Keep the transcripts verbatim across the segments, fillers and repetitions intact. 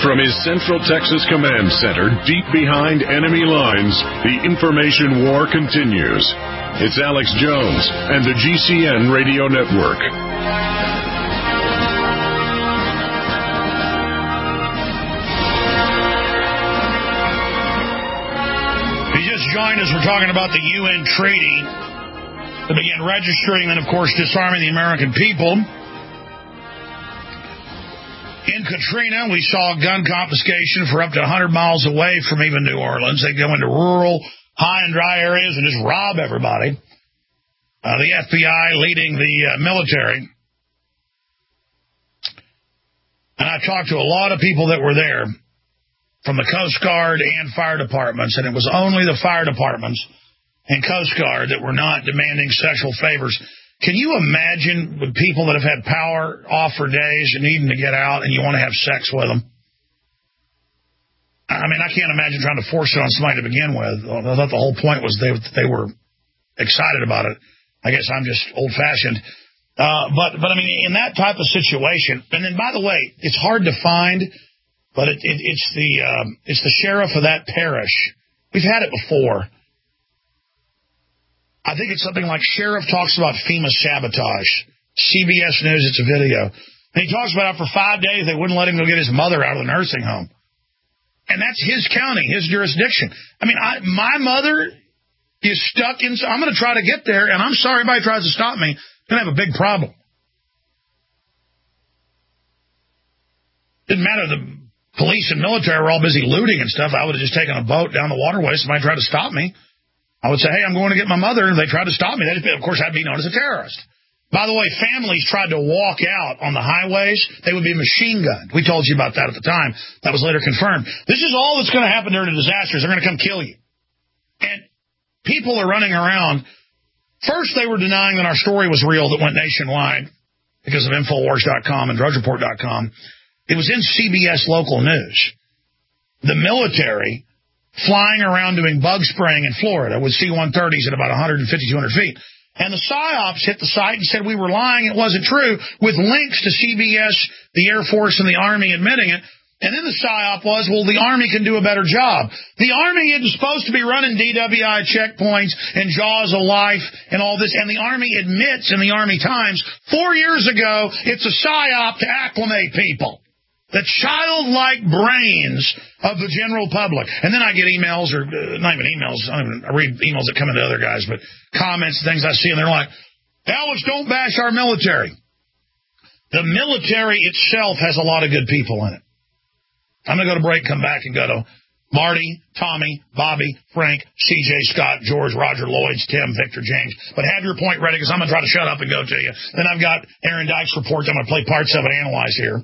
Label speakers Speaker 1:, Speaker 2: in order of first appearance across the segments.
Speaker 1: from his Central Texas Command Center, deep behind enemy lines, the information war continues. It's Alex Jones and the G C N Radio Network.
Speaker 2: If you just joined us, we're talking about the U N treaty that began registering and, of course, disarming the American people. In Katrina, we saw gun confiscation for up to one hundred miles away from even New Orleans. They go into rural, high and dry areas and just rob everybody. Uh, the F B I leading the uh, military. And I talked to a lot of people that were there from the Coast Guard and fire departments, and it was only the fire departments and Coast Guard that were not demanding sexual favors. Can you imagine with people that have had power off for days and needing to get out and you want to have sex with them? I mean, I can't imagine trying to force it on somebody to begin with. I thought the whole point was they they were excited about it. I guess I'm just old-fashioned. Uh, but, but I mean, in that type of situation, and then, by the way, it's hard to find, but it, it, it's the um, it's the sheriff of that parish. We've had it before. I think it's something like Sheriff talks about FEMA sabotage. C B S News, it's a video. And he talks about how for five days they wouldn't let him go get his mother out of the nursing home. And that's his county, his jurisdiction. I mean, I, my mother is stuck in... I'm going to try to get there, and I'm sorry if anybody tries to stop me. I'm going to have a big problem. Didn't matter. The police and military were all busy looting and stuff. I would have just taken a boat down the waterway. Somebody tried to stop me. I would say, hey, I'm going to get my mother, and if they tried to stop me, they'd, of course, I'd be known as a terrorist. By the way, families tried to walk out on the highways. They would be machine gunned. We told you about that at the time. That was later confirmed. This is all that's going to happen during a disaster. They're going to come kill you. And people are running around. First, they were denying that our story was real that went nationwide because of Infowars dot com and Drudge Report dot com. It was in C B S local news. The military flying around doing bug spraying in Florida with C one thirties at about one fifty, two hundred feet. And the PSYOPs hit the site and said we were lying, it wasn't true, with links to C B S, the Air Force, and the Army admitting it. And then the PSYOP was, well, the Army can do a better job. The Army isn't supposed to be running D W I checkpoints and Jaws of Life and all this. And the Army admits in the Army Times, four years ago, it's a PSYOP to acclimate people. The childlike brains of the general public. And then I get emails, or uh, not even emails, I, don't even, I read emails that come into other guys, but comments, things I see, and they're like, Alex, don't bash our military. The military itself has a lot of good people in it. I'm going to go to break, come back, and go to Marty, Tommy, Bobby, Frank, C J, Scott, George, Roger, Lloyds, Tim, Victor, James. But have your point ready, because I'm going to try to shut up and go to you. Then I've got Aaron Dyke's report I'm going to play parts of and analyze here.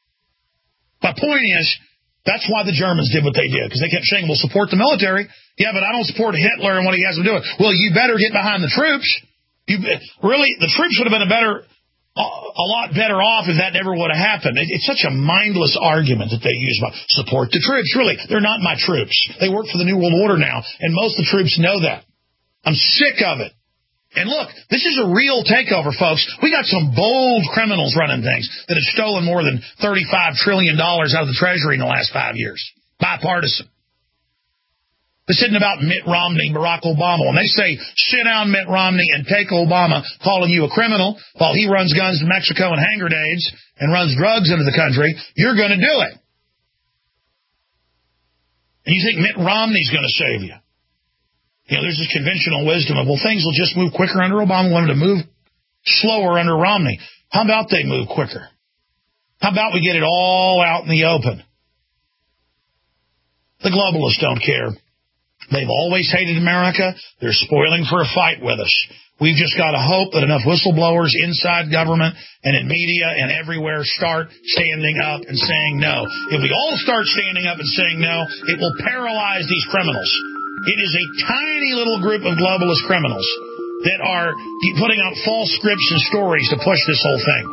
Speaker 2: My point is, that's why the Germans did what they did, because they kept saying, we'll support the military. Yeah, but I don't support Hitler and what he has them doing. Well, you better get behind the troops. You really, the troops would have been a better, a lot better off if that never would have happened. It's such a mindless argument that they use about support the troops. Really, they're not my troops. They work for the New World Order now, and most of the troops know that. I'm sick of it. And look, this is a real takeover, folks. We got some bold criminals running things that have stolen more than thirty-five trillion dollars out of the Treasury in the last five years. Bipartisan. This isn't about Mitt Romney, Barack Obama. When they say, sit down, Mitt Romney, and take Obama calling you a criminal while he runs guns to Mexico and hand grenades and runs drugs into the country, you're going to do it. And you think Mitt Romney's going to save you. You know, there's this conventional wisdom of, well, things will just move quicker under Obama. We want them to move slower under Romney. How about they move quicker? How about we get it all out in the open? The globalists don't care. They've always hated America. They're spoiling for a fight with us. We've just got to hope that enough whistleblowers inside government and in media and everywhere start standing up and saying no. If we all start standing up and saying no, it will paralyze these criminals. It is a tiny little group of globalist criminals that are putting out false scripts and stories to push this whole thing.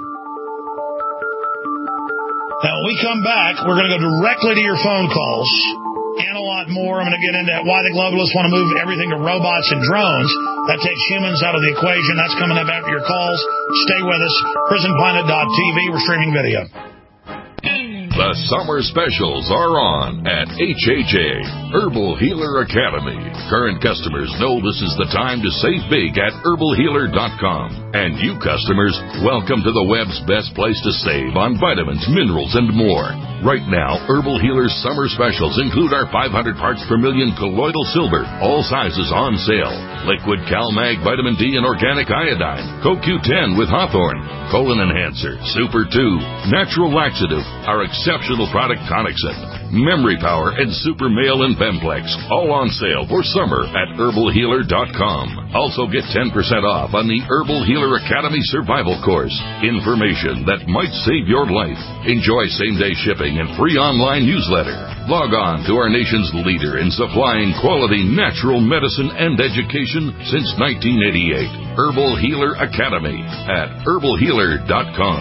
Speaker 2: Now, when we come back, we're going to go directly to your phone calls and a lot more. I'm going to get into why the globalists want to move everything to robots and drones. That takes humans out of the equation. That's coming up after your calls. Stay with us. prison planet dot t v. We're streaming video.
Speaker 1: The
Speaker 3: The summer specials are on at H H A, Herbal Healer Academy. Current customers know this is the time to save big at herbal healer dot com. And you customers, welcome to the web's best place to save on vitamins, minerals, and more. Right now, Herbal Healer's summer specials include our five hundred parts per million colloidal silver, all sizes on sale. Liquid CalMag Vitamin D and Organic Iodine, Co Q ten with Hawthorne, Colon Enhancer, Super two, Natural Laxative, our exceptional product Tonicsyn, Memory Power, and Super Male and Bemplex, all on sale for summer at herbal healer dot com. Also get ten percent off on the Herbal Healer Academy Survival Course. Information that might save your life. Enjoy same-day shipping and free online newsletter. Log on to our nation's leader in supplying quality natural medicine and education since nineteen eighty-eight. Herbal Healer Academy at herbal healer dot com.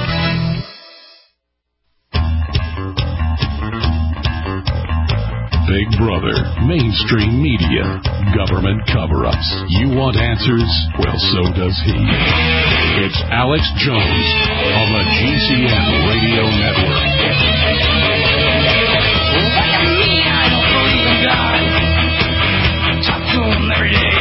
Speaker 1: Big Brother, mainstream media, government cover-ups. You want answers? Well, so does he. It's Alex Jones on the G C N Radio Network.
Speaker 4: What do you mean I don't believe in God? Talk to him every day.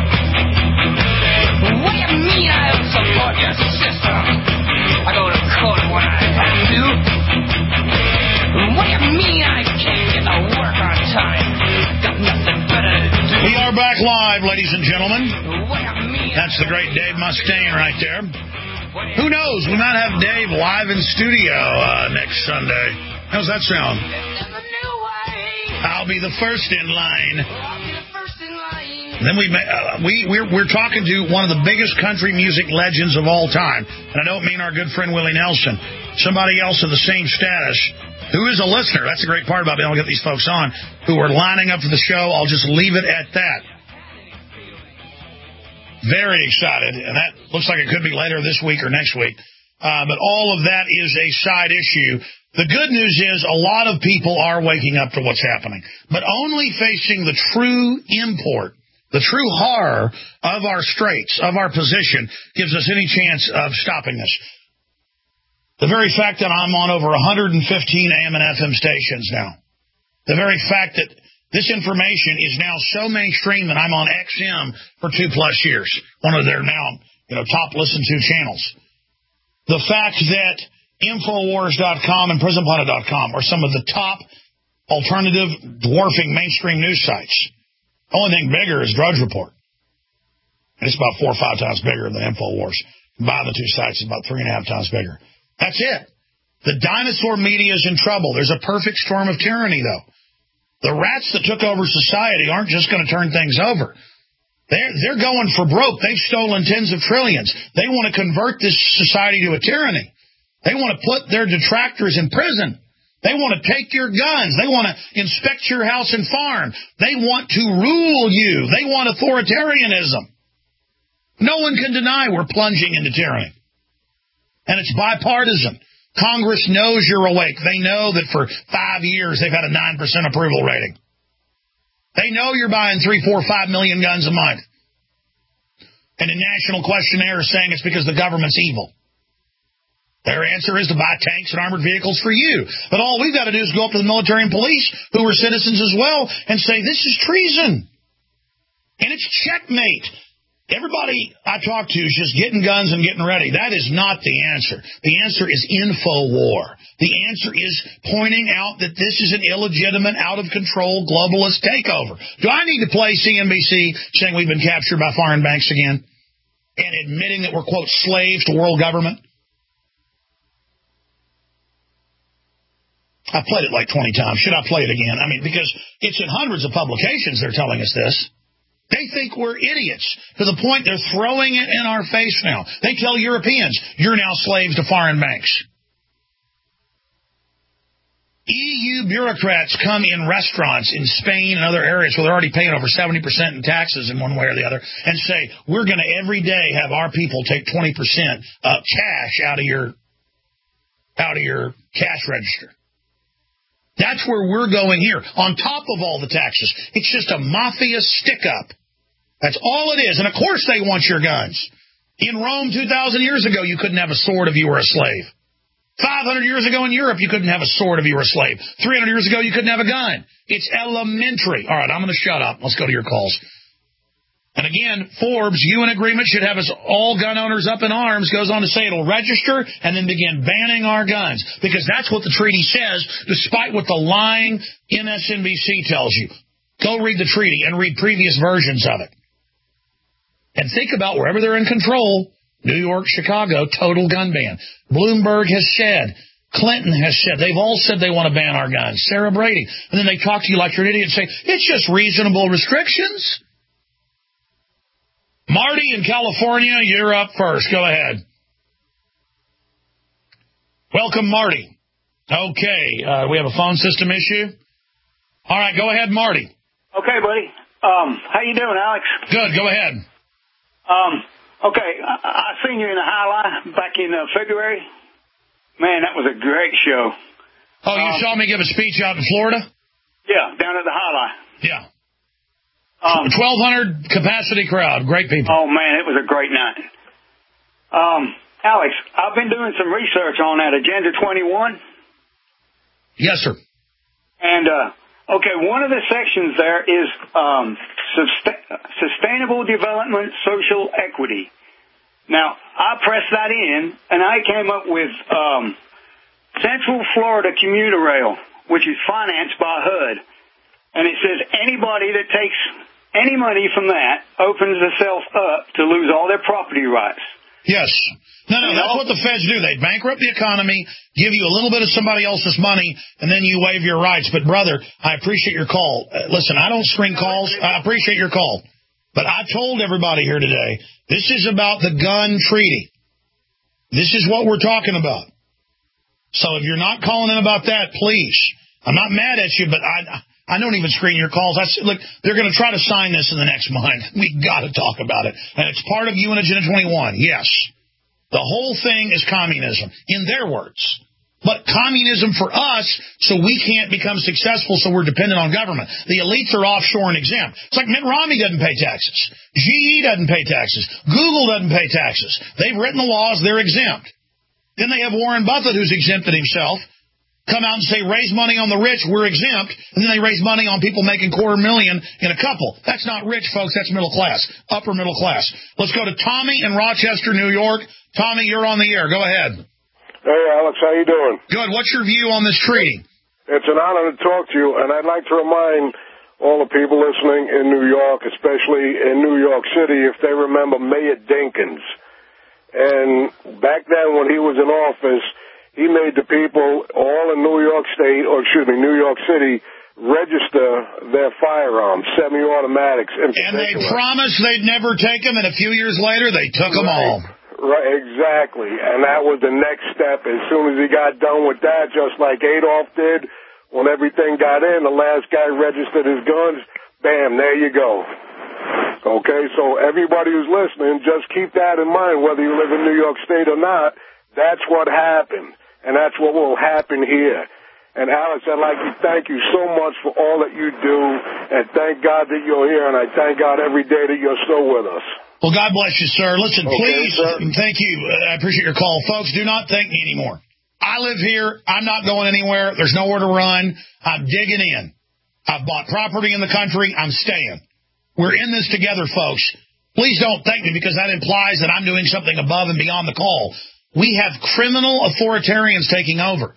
Speaker 4: What do you mean I don't support your system? I go to court when I have to. What do you mean I can't get to work on time? Got nothing better to do.
Speaker 2: We are back live, ladies and gentlemen.
Speaker 4: What do you mean?
Speaker 2: That's the great Dave Mustaine right there. Who knows? We might have Dave live in studio uh, next Sunday. How's that sound? I'll be the first in line. Then we uh, we we're, we're talking to one of the biggest country music legends of all time, and I don't mean our good friend Willie Nelson. Somebody else of the same status who is a listener. That's the great part about being able to get these folks on who are lining up for the show. I'll just leave it at that. Very excited, and that looks like it could be later this week or next week. Uh, but all of that is a side issue. The good news is a lot of people are waking up to what's happening, but only facing the true import, the true horror of our straits, of our position, gives us any chance of stopping this. The very fact that I'm on over one hundred fifteen A M and F M stations now, the very fact that this information is now so mainstream that I'm on X M for two plus years, one of their now, you know, top listened to channels. The fact that Infowars dot com and Prison Planet dot com are some of the top alternative dwarfing mainstream news sites. The only thing bigger is Drudge Report. It's about four or five times bigger than Infowars. Combine the two sites, it's about three and a half times bigger. That's it. The dinosaur media is in trouble. There's a perfect storm of tyranny, though. The rats that took over society aren't just going to turn things over. They're, they're going for broke. They've stolen tens of trillions. They want to convert this society to a tyranny. They want to put their detractors in prison. They want to take your guns. They want to inspect your house and farm. They want to rule you. They want authoritarianism. No one can deny we're plunging into tyranny. And it's bipartisan. Congress knows you're awake. They know that for five years they've had a nine percent approval rating. They know you're buying three, four, five million guns a month. And a national questionnaire is saying it's because the government's evil. Their answer is to buy tanks and armored vehicles for you. But all we've got to do is go up to the military and police, who are citizens as well, and say, this is treason. And it's checkmate. Everybody I talk to is just getting guns and getting ready. That is not the answer. The answer is InfoWar. The answer is pointing out that this is an illegitimate, out-of-control globalist takeover. Do I need to play C N B C saying we've been captured by foreign banks again and admitting that we're, quote, slaves to world government? I played it like twenty times. Should I play it again? I mean, because it's in hundreds of publications they're telling us this. They think we're idiots to the point they're throwing it in our face now. They tell Europeans, you're now slaves to foreign banks. E U bureaucrats come in restaurants in Spain and other areas where they're already paying over seventy percent in taxes in one way or the other and say, we're going to every day have our people take twenty percent of cash out of your, out of your cash register. That's where we're going here, on top of all the taxes. It's just a mafia stick-up. That's all it is. And, of course, they want your guns. In Rome two thousand years ago, you couldn't have a sword if you were a slave. five hundred years ago in Europe, you couldn't have a sword if you were a slave. three hundred years ago, you couldn't have a gun. It's elementary. All right, I'm going to shut up. Let's go to your calls. And again, Forbes, U N agreement should have us all gun owners up in arms, goes on to say it'll register and then begin banning our guns. Because that's what the treaty says, despite what the lying M S N B C tells you. Go read the treaty and read previous versions of it. And think about wherever they're in control, New York, Chicago, total gun ban. Bloomberg has said, Clinton has said, they've all said they want to ban our guns. Sarah Brady. And then they talk to you like you're an idiot and say, it's just reasonable restrictions. Marty in California, you're up first. Go ahead. Welcome, Marty. Okay, uh, we have a phone system issue. All right, go ahead, Marty.
Speaker 5: Okay, buddy. Um, how you doing, Alex?
Speaker 2: Good, go ahead.
Speaker 5: Um, okay, I, I seen you in the Highlight back in uh, February. Man, that was a great show.
Speaker 2: Oh, you
Speaker 5: um,
Speaker 2: saw me give a speech out in Florida?
Speaker 5: Yeah, down at the Highlight.
Speaker 2: Yeah.
Speaker 5: Um,
Speaker 2: twelve hundred capacity crowd. Great people.
Speaker 5: Oh, man, it was a great night. Um, Alex, I've been doing some research on that Agenda twenty-one.
Speaker 2: Yes, sir.
Speaker 5: And, uh, okay, one of the sections there is um, sust- sustainable development, social equity. Now, I pressed that in, and I came up with um, Central Florida Commuter Rail, which is financed by H U D. And it says anybody that takes any money from that opens themselves up to lose all their property rights.
Speaker 2: Yes. No, no, that's what the feds do. They bankrupt the economy, give you a little bit of somebody else's money, and then you waive your rights. But, brother, I appreciate your call. Uh, listen, I don't screen calls. I appreciate your call. But I told everybody here today, this is about the gun treaty. This is what we're talking about. So if you're not calling in about that, please. I'm not mad at you, but I I don't even screen your calls. I said, look, they're going to try to sign this in the next month. We got to talk about it. And it's part of U N Agenda twenty-one. Yes. The whole thing is communism, in their words. But communism for us, so we can't become successful, so we're dependent on government. The elites are offshore and exempt. It's like Mitt Romney doesn't pay taxes. G E doesn't pay taxes. Google doesn't pay taxes. They've written the laws, they're exempt. Then they have Warren Buffett, who's exempted himself, come out and say, raise money on the rich, we're exempt. And then they raise money on people making quarter million in a couple. That's not rich, folks. That's middle class, upper middle class. Let's go to Tommy in Rochester, New York. Tommy, you're on the air. Go ahead.
Speaker 6: Hey, Alex, how you doing?
Speaker 2: Good. What's your view on this treaty?
Speaker 6: It's an honor to talk to you, and I'd like to remind all the people listening in New York, especially in New York City, if they remember Mayor Dinkins. And back then when he was in office, he made the people all in New York State, or excuse me, New York City, register their firearms, semi-automatics in particular.
Speaker 2: And they promised they'd never take them, and a few years later, they took them all.
Speaker 6: Right, exactly. And that was the next step. As soon as he got done with that, just like Adolf did, when everything got in, the last guy registered his guns, bam, there you go. Okay, so everybody who's listening, just keep that in mind, whether you live in New York State or not. That's what happened, and that's what will happen here. And, Alex, I'd like to thank you so much for all that you do, and thank God that you're here, and I thank God every day that you're still with us.
Speaker 2: Well, God bless you, sir. Listen,
Speaker 6: okay,
Speaker 2: please,
Speaker 6: sir.
Speaker 2: Thank you. I appreciate your call. Folks, do not thank me anymore. I live here. I'm not going anywhere. There's nowhere to run. I'm digging in. I've bought property in the country. I'm staying. We're in this together, folks. Please don't thank me, because that implies that I'm doing something above and beyond the call. We have criminal authoritarians taking over.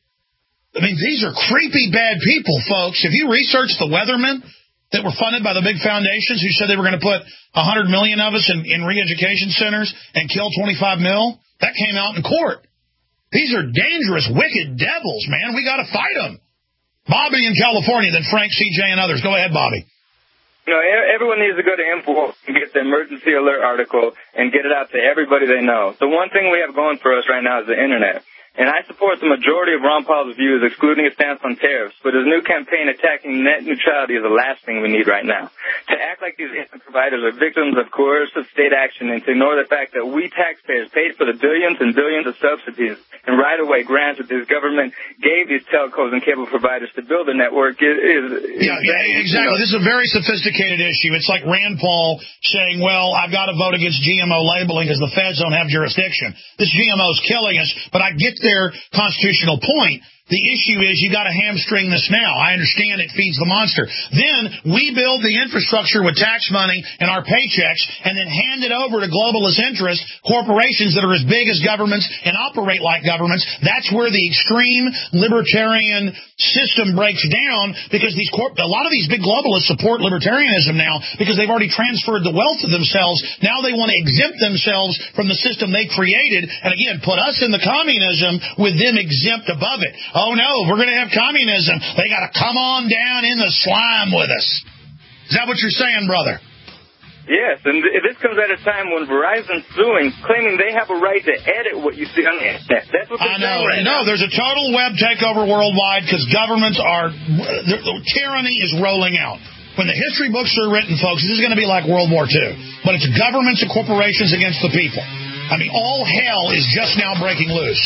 Speaker 2: I mean, these are creepy, bad people, folks. If you research the Weathermen that were funded by the big foundations who said they were going to put one hundred million of us in, in re-education centers and kill twenty-five mil, that came out in court. These are dangerous, wicked devils, man. We got to fight them. Bobby in California, then Frank, C J, and others. Go ahead, Bobby.
Speaker 7: You know, everyone needs to go to Infowars and get the emergency alert article and get it out to everybody they know. The one thing we have going for us right now is the Internet. And I support the majority of Ron Paul's views, excluding his stance on tariffs, but his new campaign attacking net neutrality is the last thing we need right now. To act like these internet providers are victims of coercive state action and to ignore the fact that we taxpayers paid for the billions and billions of subsidies and right-of-way grants that this government gave these telcos and cable providers to build a network is... is
Speaker 2: yeah, yeah, exactly. You know, this is a very sophisticated issue. It's like Rand Paul saying, well, I've got to vote against G M O labeling because the feds don't have jurisdiction. This G M O is killing us, but I get their constitutional point. The issue is you got to hamstring this now. I understand it feeds the monster. Then we build the infrastructure with tax money and our paychecks and then hand it over to globalist interests, corporations that are as big as governments and operate like governments. That's where the extreme libertarian system breaks down, because these corp- a lot of these big globalists support libertarianism now because they've already transferred the wealth of themselves. Now they want to exempt themselves from the system they created and, again, put us in the communism with them exempt above it. Oh, no, we're going to have communism. They got to come on down in the slime with us. Is that what you're saying, brother?
Speaker 7: Yes, and this comes at a time when Verizon's suing, claiming they have a right to edit what you see on the internet. That's what they're
Speaker 2: I know.
Speaker 7: saying right
Speaker 2: no,
Speaker 7: now.
Speaker 2: There's a total web takeover worldwide because governments are... Tyranny is rolling out. When the history books are written, folks, this is going to be like World War Two. But it's governments and corporations against the people. I mean, all hell is just now breaking loose.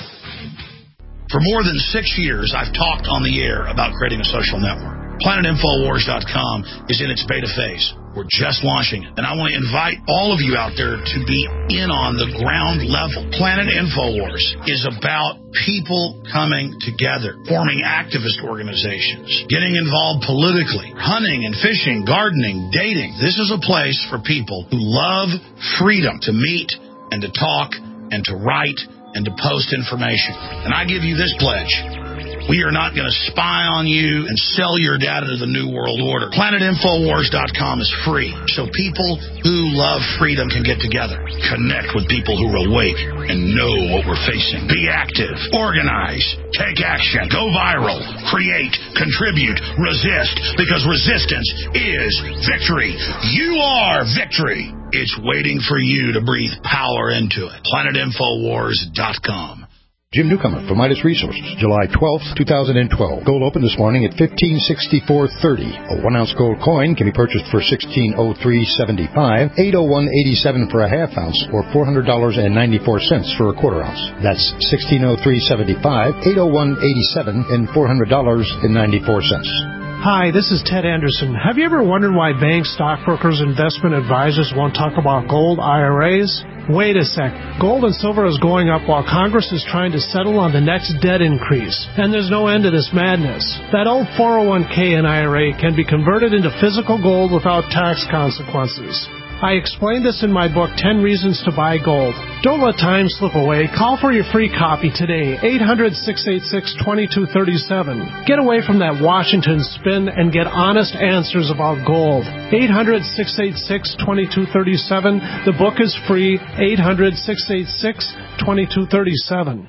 Speaker 2: For more than six years, I've talked on the air about creating a social network. Planet Infowars dot com is in its beta phase. We're just launching it. And I want to invite all of you out there to be in on the ground level. Planet Infowars is about people coming together, forming activist organizations, getting involved politically, hunting and fishing, gardening, dating. This is a place for people who love freedom to meet and to talk and to write and to post information. And I give you this pledge. We are not going to spy on you and sell your data to the New World Order. Planet Infowars dot com is free, so people who love freedom can get together, connect with people who are awake and know what we're facing. Be active, organize, take action, go viral, create, contribute, resist, because resistance is victory. You are victory. It's waiting for you to breathe power into it. Planet Infowars dot com.
Speaker 8: Jim Newcomer from Midas Resources, July twelfth, twenty twelve. Gold opened this morning at fifteen sixty-four thirty. A one-ounce gold coin can be purchased for sixteen oh three seventy-five, eight oh one eighty-seven for a half ounce, or four hundred dollars and ninety-four cents for a quarter ounce. That's sixteen oh three seventy-five, eight oh one eighty-seven, and four hundred dollars and ninety-four cents.
Speaker 9: Hi, this is Ted Anderson. Have you ever wondered why banks, stockbrokers, investment advisors won't talk about gold I R As? Wait a sec. Gold and silver is going up while Congress is trying to settle on the next debt increase. And there's no end to this madness. That old four oh one k and I R A can be converted into physical gold without tax consequences. I explained this in my book, ten Reasons to Buy Gold. Don't let time slip away. Call for your free copy today, eight hundred, six eight six, two two three seven. Get away from that Washington spin and get honest answers about gold. eight hundred, six eight six, two two three seven. The book is free, eight hundred, six eight six, two two three seven.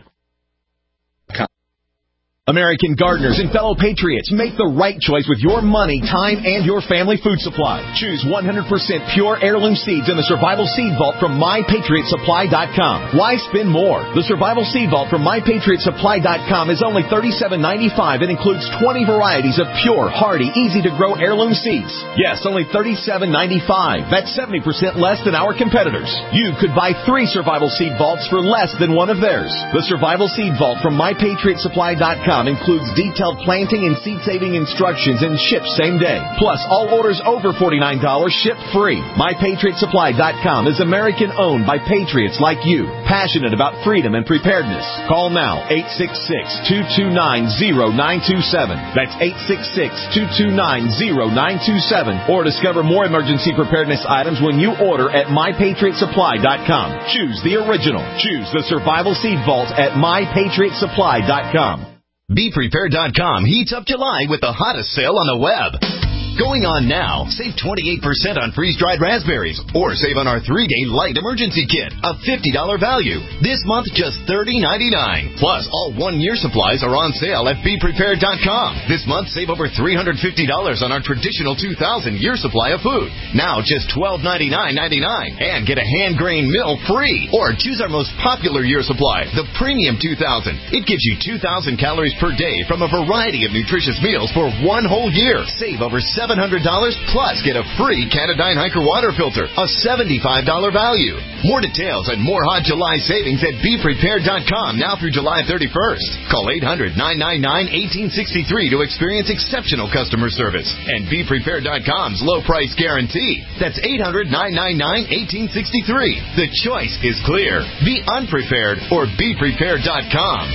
Speaker 10: American gardeners and fellow patriots, make the right choice with your money, time, and your family food supply. Choose one hundred percent pure heirloom seeds in the Survival Seed Vault from my patriot supply dot com. Why spend more? The Survival Seed Vault from my patriot supply dot com is only thirty-seven ninety-five and includes twenty varieties of pure, hardy, easy-to-grow heirloom seeds. Yes, only thirty-seven ninety-five. That's seventy percent less than our competitors. You could buy three Survival Seed Vaults for less than one of theirs. The Survival Seed Vault from my patriot supply dot com includes detailed planting and seed-saving instructions and ships same day. Plus, all orders over forty-nine dollars ship free. my patriot supply dot com is American-owned by patriots like you, passionate about freedom and preparedness. Call now, eight six six, two two nine, zero nine two seven. That's eight six six, two two nine, zero nine two seven. Or discover more emergency preparedness items when you order at my patriot supply dot com. Choose the original. Choose the Survival Seed Vault at my patriot supply dot com.
Speaker 11: Be Prepared dot com heats up July with the hottest sale on the web. Going on now. Save twenty-eight percent on freeze-dried raspberries, or save on our three-day light emergency kit, a fifty dollars value. This month, just thirty ninety-nine. Plus, all one-year supplies are on sale at Be Prepared dot com. This month, save over three hundred fifty dollars on our traditional two thousand year supply of food. Now, just twelve ninety-nine ninety-nine. And get a hand-grained mill free. Or choose our most popular year supply, the Premium two thousand. It gives you two thousand calories per day from a variety of nutritious meals for one whole year. Save over seven seven hundred dollars, plus get a free Canadyne Hiker water filter, a seventy-five dollars value. More details and more hot July savings at be prepared dot com now through July thirty-first. Call eight hundred, nine nine nine, one eight six three to experience exceptional customer service and be prepared dot com's low price guarantee. That's eight hundred, nine nine nine, one eight six three. The choice is clear. Be unprepared or be prepared dot com.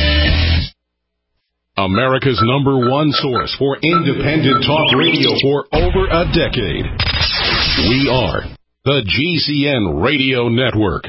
Speaker 1: America's number one source for independent talk radio for over a decade. We are the G C N Radio Network.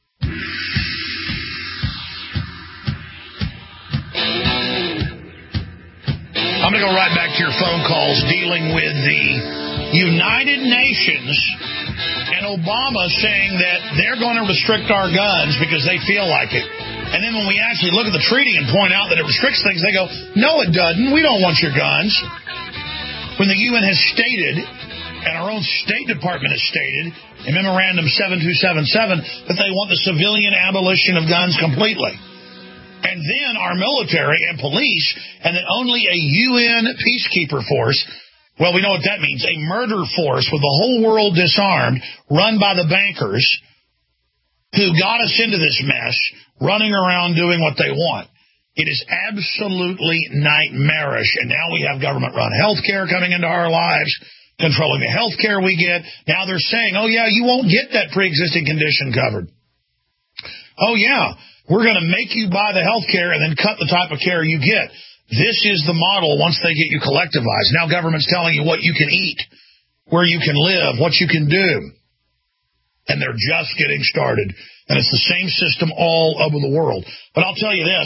Speaker 2: I'm going to go right back to your phone calls dealing with the United Nations and Obama saying that they're going to restrict our guns because they feel like it. And then when we actually look at the treaty and point out that it restricts things, they go, no, it doesn't. We don't want your guns. When the U N has stated, and our own State Department has stated, in Memorandum seven two seven seven, that they want the civilian abolition of guns completely. And then our military and police, and then only a U N peacekeeper force, well, we know what that means, a murder force with the whole world disarmed, run by the bankers who got us into this mess, running around doing what they want. It is absolutely nightmarish. And now we have government-run health care coming into our lives, controlling the health care we get. Now they're saying, oh, yeah, you won't get that pre-existing condition covered. Oh, yeah, we're going to make you buy the health care and then cut the type of care you get. This is the model once they get you collectivized. Now government's telling you what you can eat, where you can live, what you can do. And they're just getting started. And it's the same system all over the world. But I'll tell you this.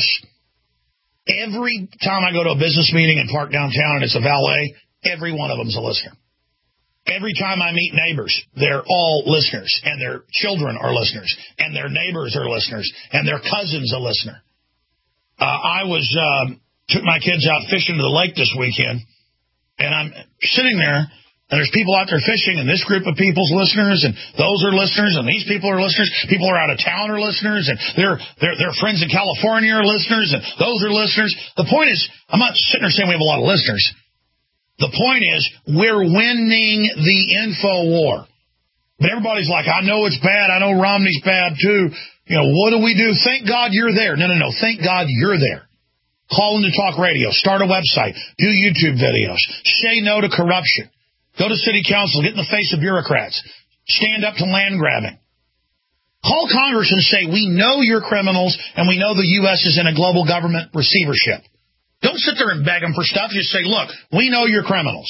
Speaker 2: Every time I go to a business meeting and park downtown and it's a valet, every one of them's a listener. Every time I meet neighbors, they're all listeners. And their children are listeners. And their neighbors are listeners. And their cousin's a listener. Uh, I was uh, took my kids out fishing to the lake this weekend. And I'm sitting there. And there's people out there fishing, and this group of people's listeners, and those are listeners, and these people are listeners. People are out of town are listeners, and their their their friends in California are listeners, and those are listeners. The point is, I'm not sitting there saying we have a lot of listeners. The point is, we're winning the info war. But everybody's like, I know it's bad. I know Romney's bad, too. You know, what do we do? Thank God you're there. No, no, no. Thank God you're there. Call into talk radio. Start a website. Do YouTube videos. Say no to corruption. Go to city council, get in the face of bureaucrats. Stand up to land grabbing. Call Congress and say, we know you're criminals, and we know the U S is in a global government receivership. Don't sit there and beg them for stuff. Just say, look, we know you're criminals.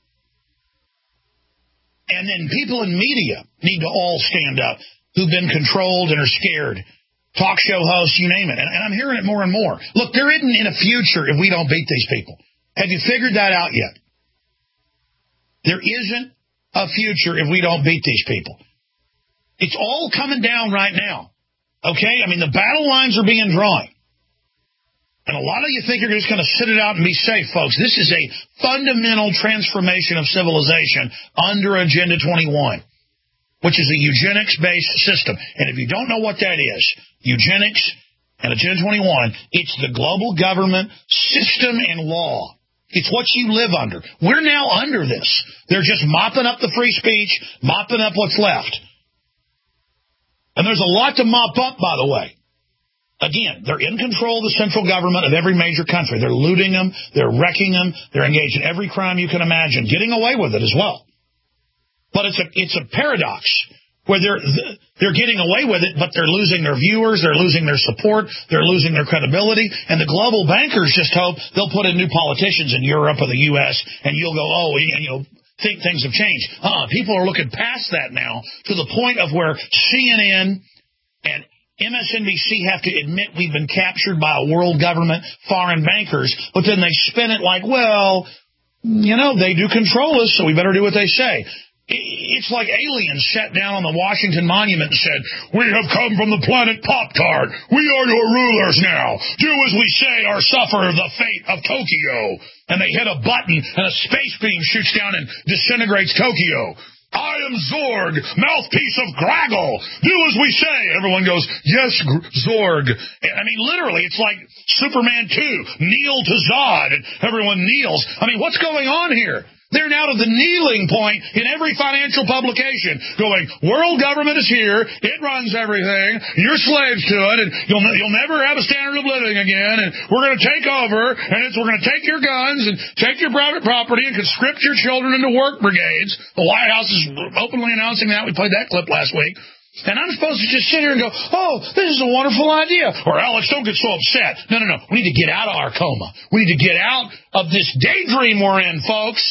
Speaker 2: And then people in media need to all stand up who've been controlled and are scared. Talk show hosts, you name it. And, and I'm hearing it more and more. Look, there isn't in a future if we don't beat these people. Have you figured that out yet? There isn't a future if we don't beat these people. It's all coming down right now. Okay? I mean, the battle lines are being drawn. And a lot of you think you're just going to sit it out and be safe, folks. This is a fundamental transformation of civilization under Agenda twenty-one, which is a eugenics-based system. And if you don't know what that is, eugenics and Agenda twenty-one, it's the global government system and law. It's what you live under. We're now under this. They're just mopping up the free speech, mopping up what's left. And there's a lot to mop up, by the way. Again, they're in control of the central government of every major country. They're looting them. They're wrecking them. They're engaged in every crime you can imagine, getting away with it as well. But it's a it's a paradox where they're they're getting away with it, but they're losing their viewers, they're losing their support, they're losing their credibility, and the global bankers just hope they'll put in new politicians in Europe or the U S, and you'll go, oh, and you'll think things have changed. Uh-uh. People are looking past that now to the point of where C N N and M S N B C have to admit we've been captured by a world government, foreign bankers, but then they spin it like, well, you know, they do control us, so we better do what they say. It's like aliens sat down on the Washington Monument and said, we have come from the planet Pop-Tart. We are your rulers now. Do as we say or suffer the fate of Tokyo. And they hit a button and a space beam shoots down and disintegrates Tokyo. I am Zorg, mouthpiece of Graggle. Do as we say. Everyone goes, yes, Zorg. I mean, literally, it's like Superman two, kneel to Zod, and everyone kneels. I mean, what's going on here? They're now to the kneeling point in every financial publication, going, world government is here, it runs everything, you're slaves to it, and you'll you'll never have a standard of living again, and we're going to take over, and it's, we're going to take your guns and take your private property and conscript your children into work brigades. The White House is openly announcing that. We played that clip last week. And I'm supposed to just sit here and go, oh, this is a wonderful idea. Or, Alex, don't get so upset. No, no, no. We need to get out of our coma. We need to get out of this daydream we're in, folks.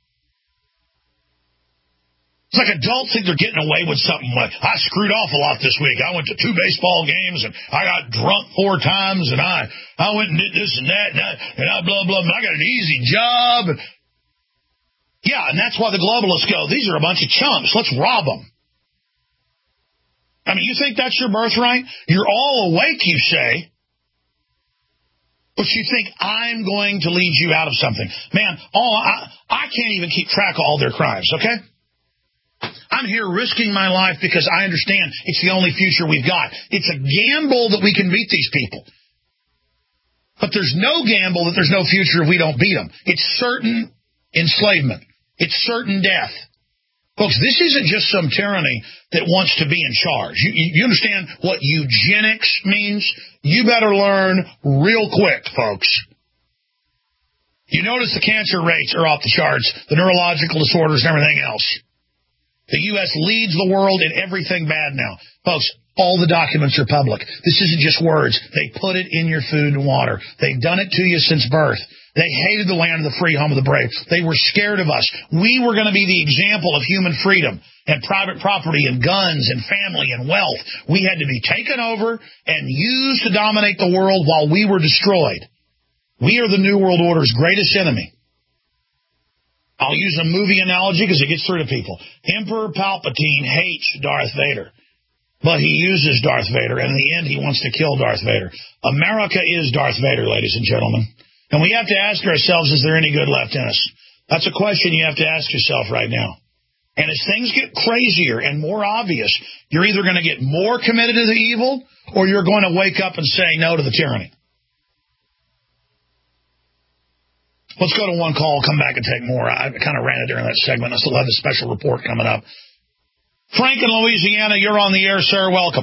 Speaker 2: It's like adults think they're getting away with something. Like, I screwed off a lot this week. I went to two baseball games, and I got drunk four times, and I, I went and did this and that, and I, and I blah, blah, blah. I got an easy job. Yeah, and that's why the globalists go, these are a bunch of chumps. Let's rob them. I mean, you think that's your birthright? You're all awake, you say. But you think, I'm going to lead you out of something. Man, all I, I can't even keep track of all their crimes, okay? I'm here risking my life because I understand it's the only future we've got. It's a gamble that we can beat these people. But there's no gamble that there's no future if we don't beat them. It's certain enslavement. It's certain death. Folks, this isn't just some tyranny that wants to be in charge. You, you understand what eugenics means? You better learn real quick, folks. You notice the cancer rates are off the charts, the neurological disorders and everything else. The U S leads the world in everything bad now. Folks, all the documents are public. This isn't just words. They put it in your food and water. They've done it to you since birth. They hated the land of the free, home of the brave. They were scared of us. We were going to be the example of human freedom and private property and guns and family and wealth. We had to be taken over and used to dominate the world while we were destroyed. We are the New World Order's greatest enemy. I'll use a movie analogy because it gets through to people. Emperor Palpatine hates Darth Vader, but he uses Darth Vader, and in the end he wants to kill Darth Vader. America is Darth Vader, ladies and gentlemen. And we have to ask ourselves, is there any good left in us? That's a question you have to ask yourself right now. And as things get crazier and more obvious, you're either going to get more committed to the evil, or you're going to wake up and say no to the tyranny. Let's go to one call, come back and take more. I kind of ran it during that segment. I still have the special report coming up. Frank in Louisiana, you're on the air, sir. Welcome.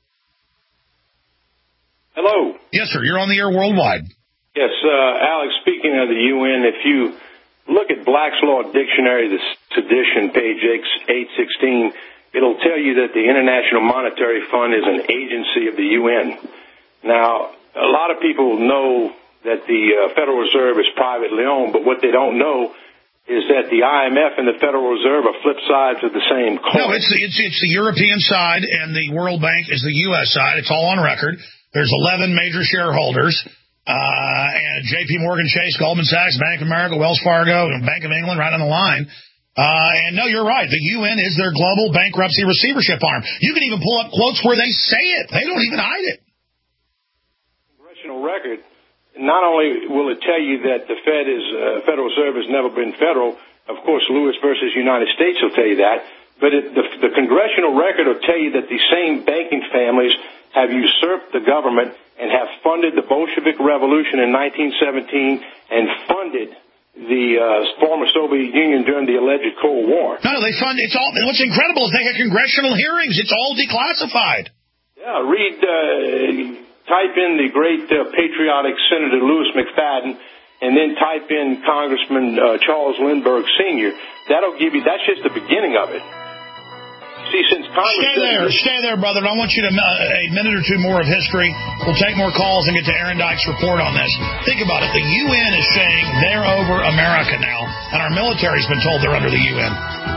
Speaker 12: Hello.
Speaker 2: Yes, sir. You're on the air worldwide.
Speaker 12: Yes, uh, Alex, speaking of the U N, if you look at Black's Law Dictionary, the sedition, page eight sixteen, it'll tell you that the International Monetary Fund is an agency of the U N. Now, a lot of people know that the uh, Federal Reserve is privately owned, but what they don't know is that the I M F and the Federal Reserve are flip sides of the same coin.
Speaker 2: No, it's the, it's, it's the European side, and the World Bank is the U S side. It's all on record. There's eleven major shareholders, uh, and J P Morgan Chase, Goldman Sachs, Bank of America, Wells Fargo, and Bank of England right on the line. Uh, and no, you're right. The U N is their global bankruptcy receivership arm. You can even pull up quotes where they say it. They don't even hide it.
Speaker 12: Congressional record. Not only will it tell you that the Fed is uh, Federal Reserve has never been federal, of course, Lewis versus United States will tell you that, but it, the, the congressional record will tell you that the same banking families have usurped the government and have funded the Bolshevik Revolution in nineteen seventeen and funded the uh, former Soviet Union during the alleged Cold War.
Speaker 2: No, no, they fund. It's all. What's incredible is they had congressional hearings. It's all declassified.
Speaker 12: Yeah, read. Uh, Type in the great uh, patriotic Senator Louis McFadden, and then type in Congressman uh, Charles Lindbergh Senior That'll give you, that's just the beginning of it. See, since Congress...
Speaker 2: Stay there, stay there, brother. I want you to, uh, a minute or two more of history. We'll take more calls and get to Aaron Dyke's report on this. Think about it. The U N is saying they're over America now, and our military's been told they're under the U N.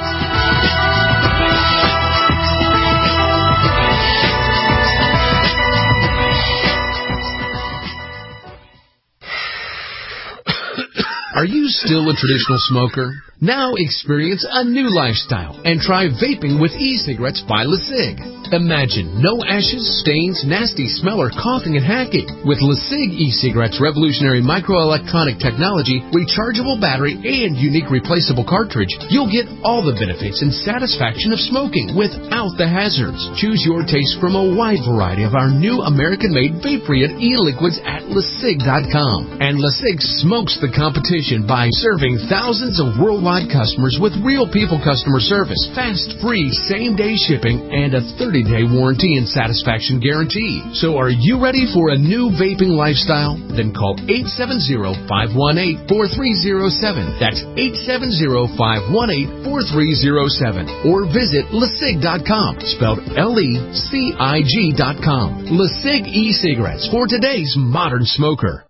Speaker 13: Are you still a traditional smoker? Now experience a new lifestyle and try vaping with e-cigarettes by LeSig. Imagine no ashes, stains, nasty smell, or coughing and hacking. With LeSig e-cigarettes' revolutionary microelectronic technology, rechargeable battery, and unique replaceable cartridge, you'll get all the benefits and satisfaction of smoking without the hazards. Choose your taste from a wide variety of our new American-made vape-free e-liquids at LeSig dot com. And LeSig smokes the competition by serving thousands of worldwide countrywide customers with real people customer service, fast, free, same-day shipping, and a thirty-day warranty and satisfaction guarantee. So are you ready for a new vaping lifestyle? Then call eight seven zero, five one eight, four three zero seven. That's eight seven zero, five one eight, four three zero seven. Or visit lecig dot com, spelled L E C I G dot com. LeCig e-cigarettes for today's modern smoker.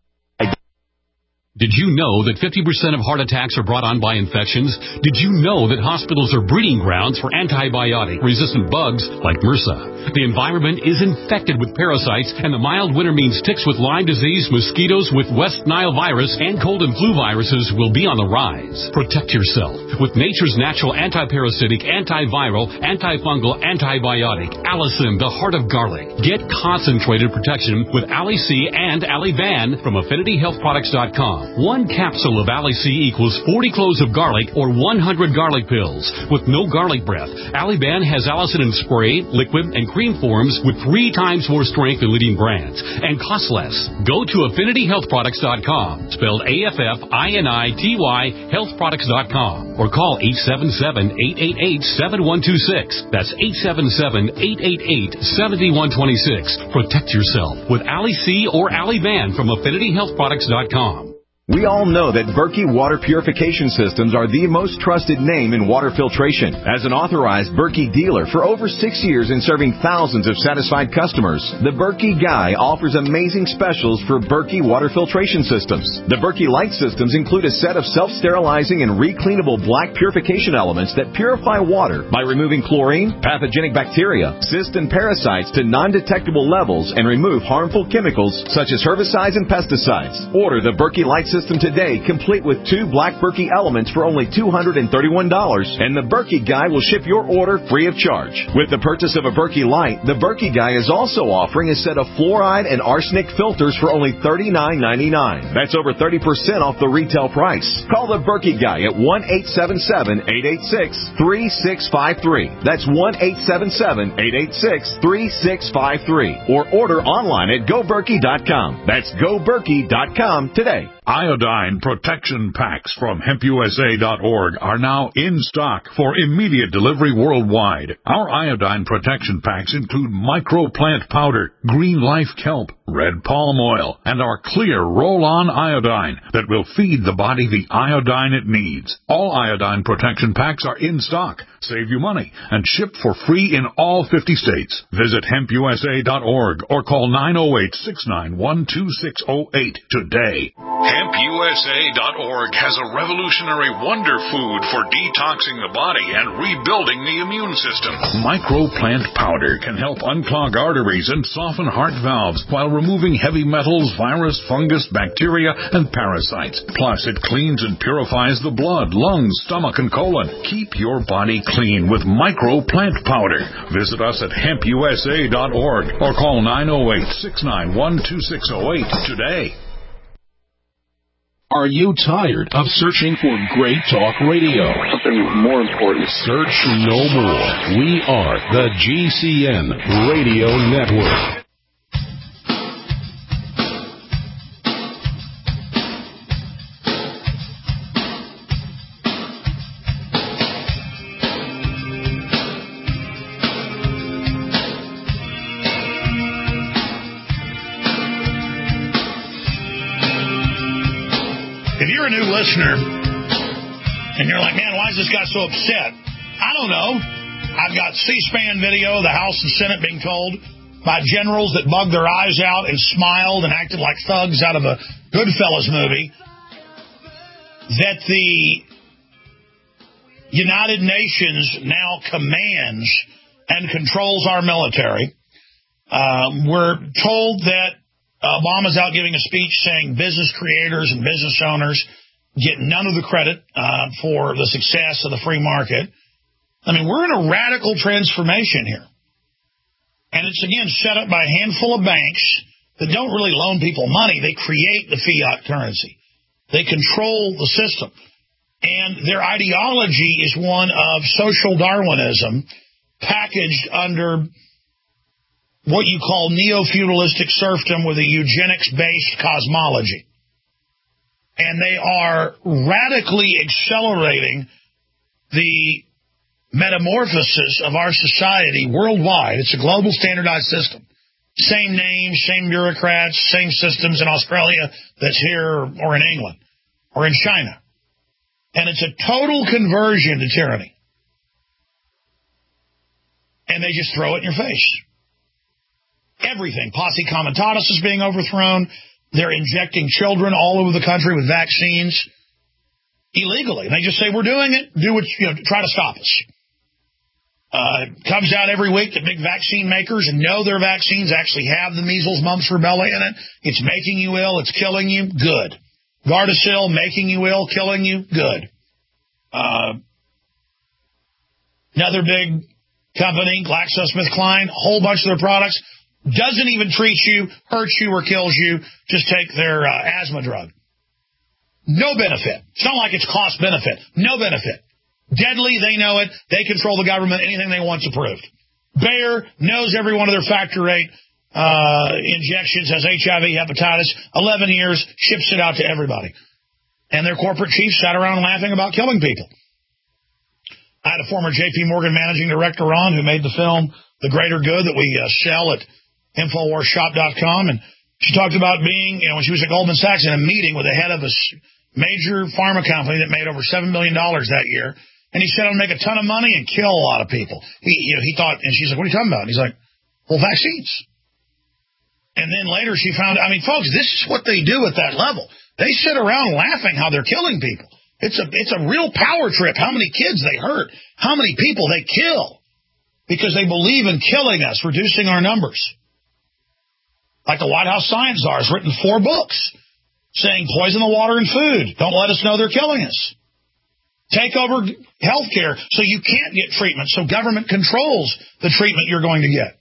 Speaker 14: Did you know that fifty percent of heart attacks are brought on by infections? Did you know that hospitals are breeding grounds for antibiotic-resistant bugs like MRSA? The environment is infected with parasites, and the mild winter means ticks with Lyme disease, mosquitoes with West Nile virus, and cold and flu viruses will be on the rise. Protect yourself with nature's natural antiparasitic, antiviral, antifungal, antibiotic, Allicin, the heart of garlic. Get concentrated protection with Ali-C and Ali-Ban from affinity health products dot com. One capsule of Ali-C equals forty cloves of garlic or one hundred garlic pills with no garlic breath. Ali-Ban has Allicin in spray, liquid, and cream forms with three times more strength than leading brands and costs less. Go to affinity health products dot com, spelled A F F I N I T Y health products dot com, or call eight seven seven, eight eight eight, seven one two six. That's eight seven seven, eight eight eight, seven one two six. Protect yourself with Ali-C or Ali-Ban from affinity health products dot com.
Speaker 10: We all know that Berkey Water Purification Systems are the most trusted name in water filtration. As an authorized Berkey dealer for over six years and serving thousands of satisfied customers, the Berkey Guy offers amazing specials for Berkey Water Filtration Systems. The Berkey Light Systems include a set of self-sterilizing and recleanable black purification elements that purify water by removing chlorine, pathogenic bacteria, cysts, and parasites to non-detectable levels and remove harmful chemicals such as herbicides and pesticides. Order the Berkey Light System today, complete with two black Berkey elements for only two hundred thirty-one dollars, and the Berkey Guy will ship your order free of charge. With the purchase of a Berkey Light, the Berkey Guy is also offering a set of fluoride and arsenic filters for only thirty-nine ninety-nine. That's over thirty percent off the retail price. Call the Berkey Guy at one eight seven seven, eight eight six, three six five three. That's one eight seven seven, eight eight six, three six five three. Or order online at go berkey dot com. That's go berkey dot com today.
Speaker 15: Iodine protection packs from hemp U S A dot org are now in stock for immediate delivery worldwide. Our iodine protection packs include microplant powder, green life kelp, red palm oil, and our clear roll-on iodine that will feed the body the iodine it needs. All iodine protection packs are in stock, save you money, and shipped for free in all fifty states. Visit hemp U S A dot org or call nine oh eight, six nine one, two six oh eight today.
Speaker 3: hemp U S A dot org has a revolutionary wonder food for detoxing the body and rebuilding the immune system.
Speaker 15: Microplant powder can help unclog arteries and soften heart valves while removing heavy metals, virus, fungus, bacteria, and parasites. Plus, it cleans and purifies the blood, lungs, stomach, and colon. Keep your body clean with Microplant powder. Visit us at hemp U S A dot org or call nine oh eight, six nine one, two six oh eight today.
Speaker 1: Are you tired of searching for great talk radio?
Speaker 16: Something more important.
Speaker 1: Search no more. We are the G C N Radio Network.
Speaker 2: If you're a new listener and you're like, man, why is this guy so upset? I don't know. I've got C-SPAN video of the House and Senate being told by generals that bugged their eyes out and smiled and acted like thugs out of a Goodfellas movie that the United Nations now commands and controls our military. Uh, we're told that Obama's out giving a speech saying business creators and business owners get none of the credit uh, for the success of the free market. I mean, we're in a radical transformation here. And it's, again, set up by a handful of banks that don't really loan people money. They create the fiat currency. They control the system. And their ideology is one of social Darwinism packaged under what you call neo-feudalistic serfdom with a eugenics-based cosmology. And And they are radically accelerating the metamorphosis of our society worldwide. It's a global standardized system. Same names, same bureaucrats, same systems in Australia that's here or in England or in China. And it's a total conversion to tyranny. And they just throw it in your face. Everything. Posse Comitatus is being overthrown. They're injecting children all over the country with vaccines illegally. And they just say, we're doing it. Do what, you know, try to stop us. Uh, it comes out every week that big vaccine makers know their vaccines actually have the measles, mumps, rubella in it. It's making you ill. It's killing you. Good. Gardasil, making you ill, killing you. Good. Uh, another big company, GlaxoSmithKline, a whole bunch of their products, doesn't even treat you, hurts you, or kills you. Just take their uh, asthma drug. No benefit. It's not like it's cost benefit. No benefit. Deadly, they know it. They control the government. Anything they want's approved. Bayer knows every one of their factor eight uh, injections has H I V, hepatitis. eleven years, ships it out to everybody. And their corporate chiefs sat around laughing about killing people. I had a former J P Morgan managing director on who made the film The Greater Good that we uh, sell at Infowars Shop dot com, and she talked about being, you know, when she was at Goldman Sachs in a meeting with the head of a major pharma company that made over seven million dollars that year, and he said, I'll make a ton of money and kill a lot of people. He, you know, he thought, and she's like, what are you talking about? And he's like, well, vaccines. And then later she found, I mean, folks, this is what they do at that level. They sit around laughing how they're killing people. It's a, it's a real power trip, how many kids they hurt, how many people they kill, because they believe in killing us, reducing our numbers. Like the White House science czar has written four books saying poison the water and food. Don't let us know they're killing us. Take over health care so you can't get treatment, so government controls the treatment you're going to get.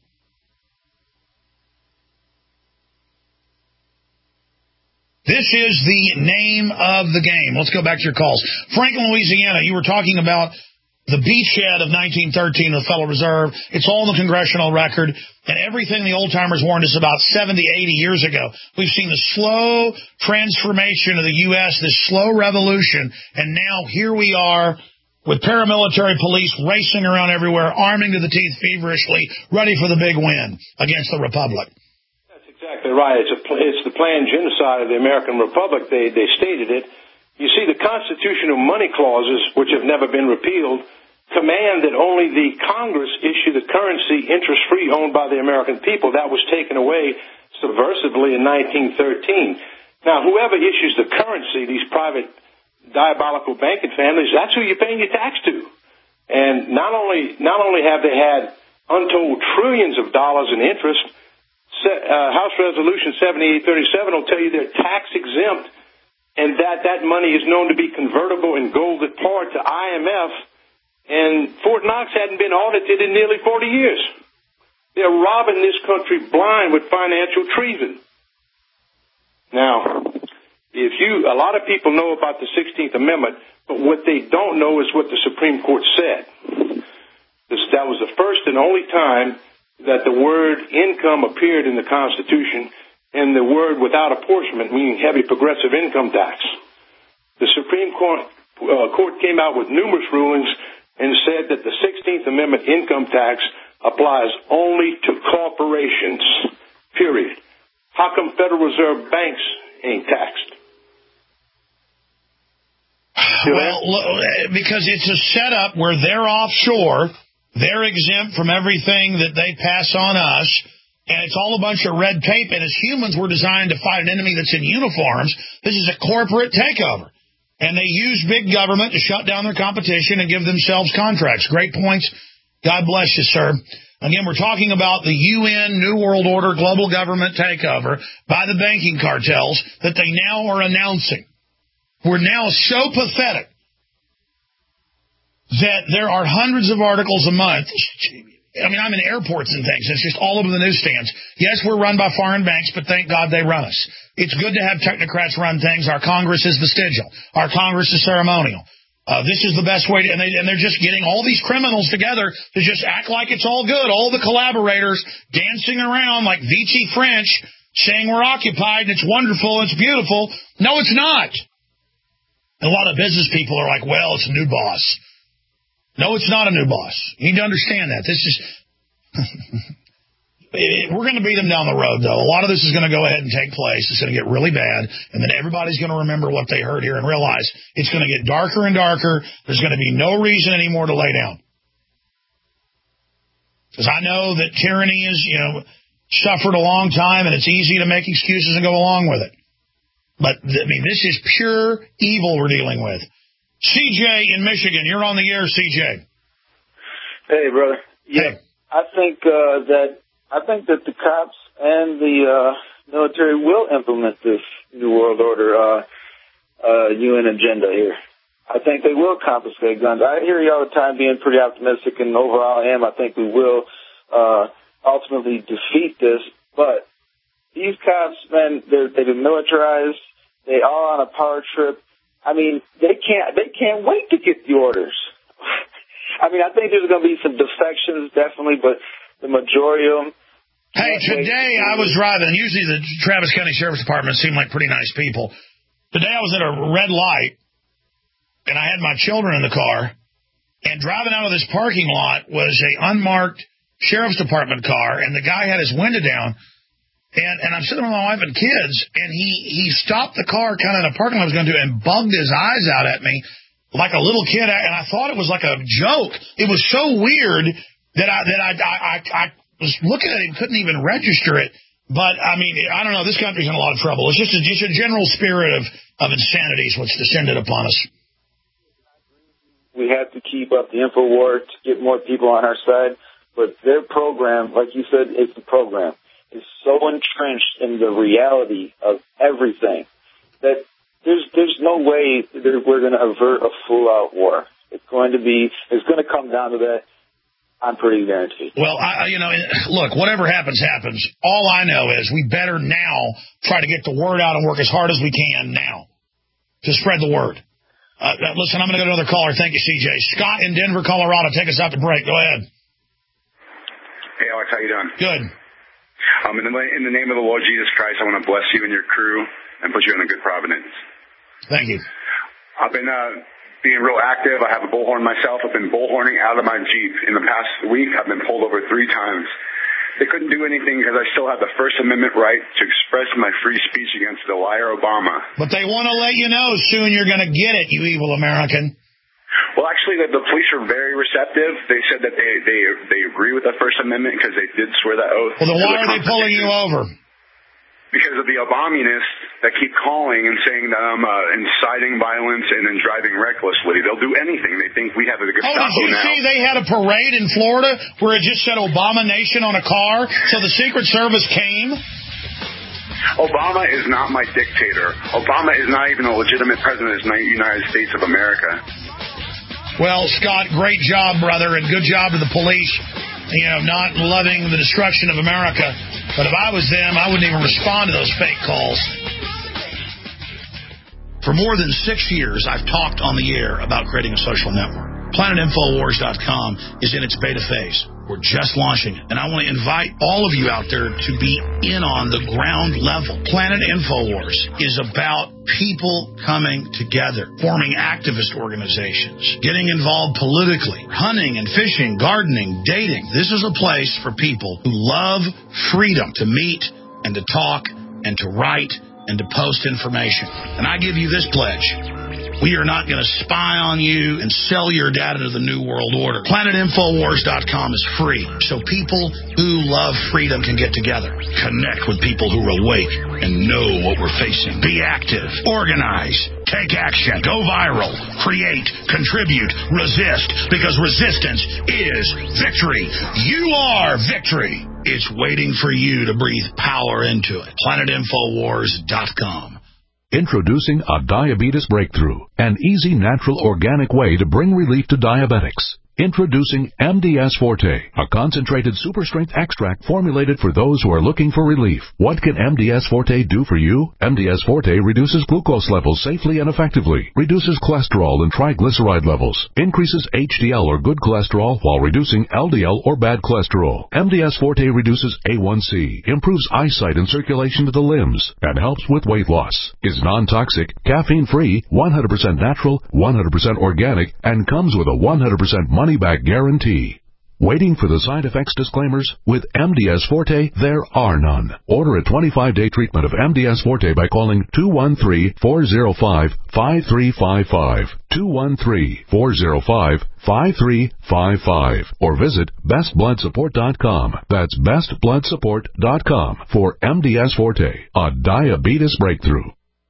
Speaker 2: This is the name of the game. Let's go back to your calls. Franklin, Louisiana, you were talking about the beachhead of nineteen thirteen of the Federal Reserve. It's all in the congressional record. And everything the old-timers warned us about seventy, eighty years ago. We've seen the slow transformation of the U S, this slow revolution. And now here we are with paramilitary police racing around everywhere, arming to the teeth feverishly, ready for the big win against the Republic.
Speaker 12: That's exactly right. It's, a, it's the planned genocide of the American Republic. They, they stated it. You see, the constitutional money clauses, which have never been repealed, command that only the Congress issue the currency interest-free owned by the American people. That was taken away subversively in nineteen thirteen. Now, whoever issues the currency, these private diabolical banking families, that's who you're paying your tax to. And not only not only have they had untold trillions of dollars in interest, uh, House Resolution seventy-eight thirty-seven will tell you they're tax-exempt, and that that money is known to be convertible in gold at par to I M F. And Fort Knox hadn't been audited in nearly forty years. They're robbing this country blind with financial treason. Now, if you, a lot of people know about the sixteenth Amendment, but what they don't know is what the Supreme Court said. This, that was the first and only time that the word income appeared in the Constitution, and the word without apportionment, meaning heavy progressive income tax. The Supreme Court, uh, Court came out with numerous rulings and said that the sixteenth Amendment income tax applies only to corporations, period. How come Federal Reserve banks ain't taxed?
Speaker 2: Well, because it's a setup where they're offshore, they're exempt from everything that they pass on us, and it's all a bunch of red tape, and as humans, we're designed to fight an enemy that's in uniforms. This is a corporate takeover. And they use big government to shut down their competition and give themselves contracts. Great points. God bless you, sir. Again, we're talking about the U N New World Order global government takeover by the banking cartels that they now are announcing. We're now so pathetic that there are hundreds of articles a month. I mean, I'm in airports and things. It's just all over the newsstands. Yes, we're run by foreign banks, but thank God they run us. It's good to have technocrats run things. Our Congress is vestigial. Our Congress is ceremonial. Uh, this is the best way to, and, they, and they're just getting all these criminals together to just act like it's all good. All the collaborators dancing around like Vichy French saying we're occupied and it's wonderful and it's beautiful. No, it's not. And a lot of business people are like, well, it's a new boss. No, it's not a new boss. You need to understand that. This is... We're going to beat them down the road, though. A lot of this is going to go ahead and take place. It's going to get really bad, and then everybody's going to remember what they heard here and realize it's going to get darker and darker. There's going to be no reason anymore to lay down. Because I know that tyranny is, you know, suffered a long time, and it's easy to make excuses and go along with it. But, I mean, this is pure evil we're dealing with. C J in Michigan, you're on the air, C J.
Speaker 16: Hey, brother. Yeah, hey. I think uh, that I think that the cops and the uh, military will implement this New World Order uh, uh, U N agenda here. I think they will confiscate guns. I hear you all the time being pretty optimistic, and overall I am. I think we will uh, ultimately defeat this. But these cops, man, they're, they've been militarized. They all on a power trip. I mean, they can't they can't wait to get the orders. I mean, I think there's going to be some defections, definitely, but the majority of them.
Speaker 2: Hey, today I was driving, and usually the Travis County Sheriff's Department seem like pretty nice people. Today I was at a red light, and I had my children in the car, and driving out of this parking lot was a unmarked Sheriff's Department car, and the guy had his window down, and, and I'm sitting with my wife and kids, and he, he stopped the car kind of in a parking lot I was going to, and bugged his eyes out at me like a little kid, and I thought it was like a joke. It was so weird that I that I I, I, I was looking at it and couldn't even register it. But, I mean, I don't know. This country's in a lot of trouble. It's just a, just a general spirit of, of insanity is what's descended upon us.
Speaker 16: We have to keep up the info war to get more people on our side. But their program, like you said, it's a program, is so entrenched in the reality of everything that there's there's no way that we're going to avert a full-out war. It's going to be, it's going to come down to that. I'm pretty guaranteed.
Speaker 2: Well, I, you know, look, whatever happens, happens. All I know is we better now try to get the word out and work as hard as we can now to spread the word. Uh, listen, I'm going to go to another caller. Thank you, C J. Scott in Denver, Colorado. Take us out to break. Go ahead.
Speaker 17: Hey, Alex, how you doing?
Speaker 2: Good.
Speaker 17: Um, in, the, in the name of the Lord Jesus Christ, I want to bless you and your crew and put you in a good providence.
Speaker 2: Thank you.
Speaker 17: I've been... Uh, being real active. I have a bullhorn myself. I've been bullhorning out of my Jeep. In the past week, I've been pulled over three times. They couldn't do anything because I still have the First Amendment right to express my free speech against the liar Obama.
Speaker 2: But they want to let you know soon you're going to get it, you evil American.
Speaker 17: Well, actually, the, the police are very receptive. They said that they, they, they agree with the First Amendment because they did swear that oath.
Speaker 2: Well, then why are they pulling you over?
Speaker 17: Because of the Obamianists that keep calling and saying that I'm uh, inciting violence and then driving recklessly. They'll do anything. They think we have a Gestapo now.
Speaker 2: Oh, did you
Speaker 17: now.
Speaker 2: see they had a parade in Florida where it just said Obama Nation on a car, so the Secret Service came?
Speaker 17: Obama is not my dictator. Obama is not even a legitimate president of the United States of America.
Speaker 2: Well, Scott, great job, brother, and good job to the police, you know, not loving the destruction of America. But if I was them, I wouldn't even respond to those fake calls. For more than six years, I've talked on the air about creating a social network. Planet Infowars dot com is in its beta phase. We're just launching it. And I want to invite all of you out there to be in on the ground level. Planet Infowars is about people coming together, forming activist organizations, getting involved politically, hunting and fishing, gardening, dating. This is a place for people who love freedom to meet and to talk and to write and to post information. And I give you this pledge. We are not going to spy on you and sell your data to the New World Order. Planet Infowars dot com is free, so people who love freedom can get together, connect with people who are awake and know what we're facing. Be active, organize, take action, go viral, create, contribute, resist, because resistance is victory. You are victory. It's waiting for you to breathe power into it. Planet Infowars dot com.
Speaker 15: Introducing a diabetes breakthrough, an easy, natural, organic way to bring relief to diabetics. Introducing M D S Forte, a concentrated super strength extract formulated for those who are looking for relief. What can M D S Forte do for you? M D S Forte reduces glucose levels safely and effectively, reduces cholesterol and triglyceride levels, increases H D L or good cholesterol while reducing L D L or bad cholesterol. M D S Forte reduces A one C, improves eyesight and circulation to the limbs, and helps with weight loss. Is non-toxic, caffeine-free, one hundred percent natural, one hundred percent organic, and comes with a one hundred percent money-back guarantee. Waiting for the side effects disclaimers? With M D S Forte, there are none. Order a twenty-five day treatment of M D S Forte by calling two one three, four zero five, five three five five, two one three, four zero five, five three five five, or visit best blood support dot com. That's best blood support dot com for M D S Forte, a diabetes breakthrough.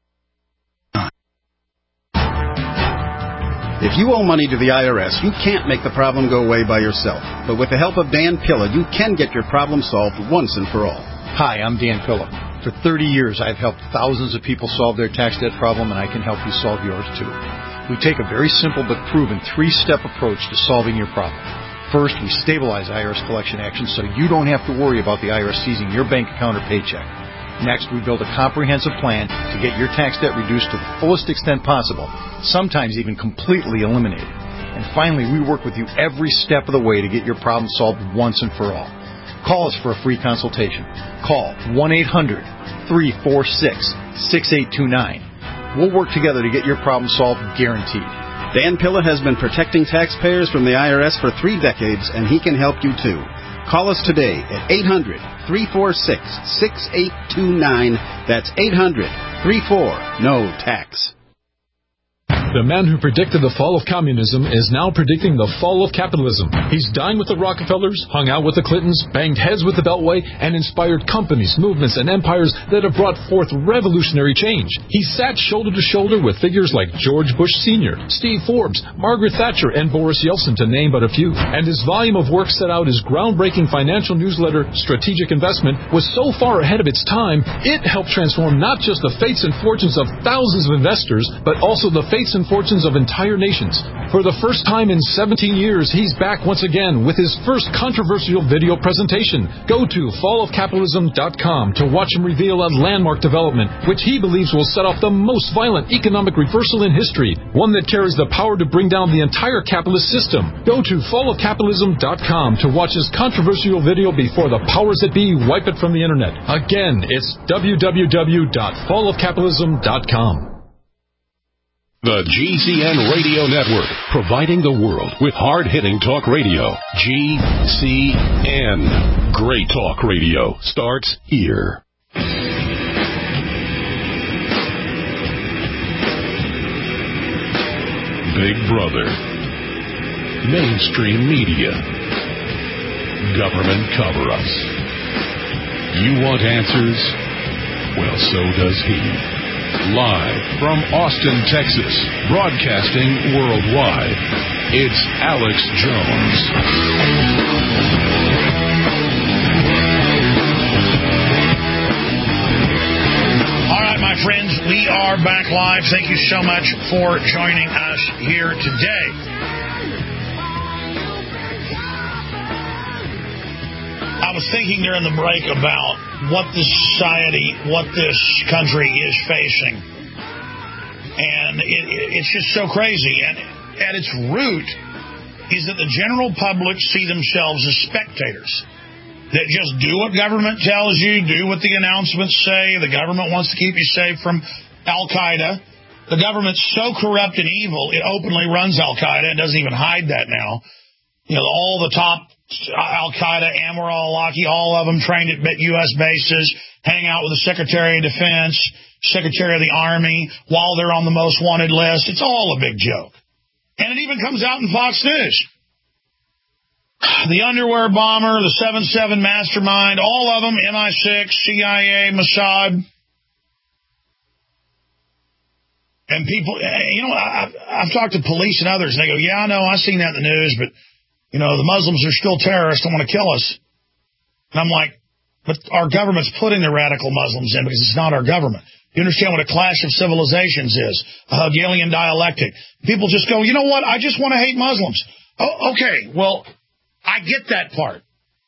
Speaker 18: If you owe money to the I R S, you can't make the problem go away by yourself. But with the help of Dan Pilla, you can get your problem solved once and for all.
Speaker 8: Hi, I'm Dan Pilla. For thirty years, I've helped thousands of people solve their tax debt problem, and I can help you solve yours too. We take a very simple but proven three-step approach to solving your problem. First, we stabilize I R S collection actions so you don't have to worry about the I R S seizing your bank account or paycheck. Next, we build a comprehensive plan to get your tax debt reduced to the fullest extent possible, sometimes even completely eliminated. And finally, we work with you every step of the way to get your problem solved once and for all. Call us for a free consultation. Call one eight hundred, three four six, six eight two nine. We'll work together to get your problem solved, guaranteed.
Speaker 18: Dan Pilla has been protecting taxpayers from the I R S for three decades, and he can help you too. Call us today at eight hundred, three four six, six eight two nine. That's eight hundred, three four, N O tax.
Speaker 19: The man who predicted the fall of communism is now predicting the fall of capitalism. He's dined with the Rockefellers, hung out with the Clintons, banged heads with the Beltway, and inspired companies, movements, and empires that have brought forth revolutionary change. He sat shoulder to shoulder with figures like George Bush Senior, Steve Forbes, Margaret Thatcher, and Boris Yeltsin, to name but a few. And his volume of work set out his groundbreaking financial newsletter, Strategic Investment, was so far ahead of its time, it helped transform not just the fates and fortunes of thousands of investors, but also the fates and fortunes of entire nations. For the first time in seventeen years, he's back once again with his first controversial video presentation. Go to fall of capitalism dot com to watch him reveal a landmark development, which he believes will set off the most violent economic reversal in history, one that carries the power to bring down the entire capitalist system. Go to fall of capitalism dot com to watch his controversial video before the powers that be wipe it from the internet. Again, it's w w w dot fall of capitalism dot com.
Speaker 1: The G C N Radio Network, providing the world with hard-hitting talk radio. G C N. Great talk radio starts here. Big Brother. Mainstream media. Government cover-ups. You want answers? Well, so does he. Live from Austin, Texas, broadcasting worldwide, it's Alex Jones.
Speaker 2: All right, my friends, we are back live. Thank you so much for joining us here today. I was thinking during the break about what this society, what this country is facing. And it, it's just so crazy. And at its root is that the general public see themselves as spectators. That just do what government tells you, do what the announcements say. The government wants to keep you safe from Al-Qaeda. The government's so corrupt and evil, it openly runs Al-Qaeda and doesn't even hide that now. You know, all the top Al-Qaeda, Anwar al-Awlaki, all of them trained at U S bases, hang out with the Secretary of Defense, Secretary of the Army, while they're on the most wanted list. It's all a big joke. And it even comes out in Fox News. The underwear bomber, the seven seven mastermind, all of them, M I six, C I A, Mossad. And people, you know, I, I've talked to police and others, and they go, yeah, I know, I've seen that in the news, but you know, the Muslims are still terrorists and want to kill us. And I'm like, but our government's putting the radical Muslims in because it's not our government. You understand what a clash of civilizations is, a Hegelian dialectic. People just go, you know what, I just want to hate Muslims. Oh, okay. Well, I get that part.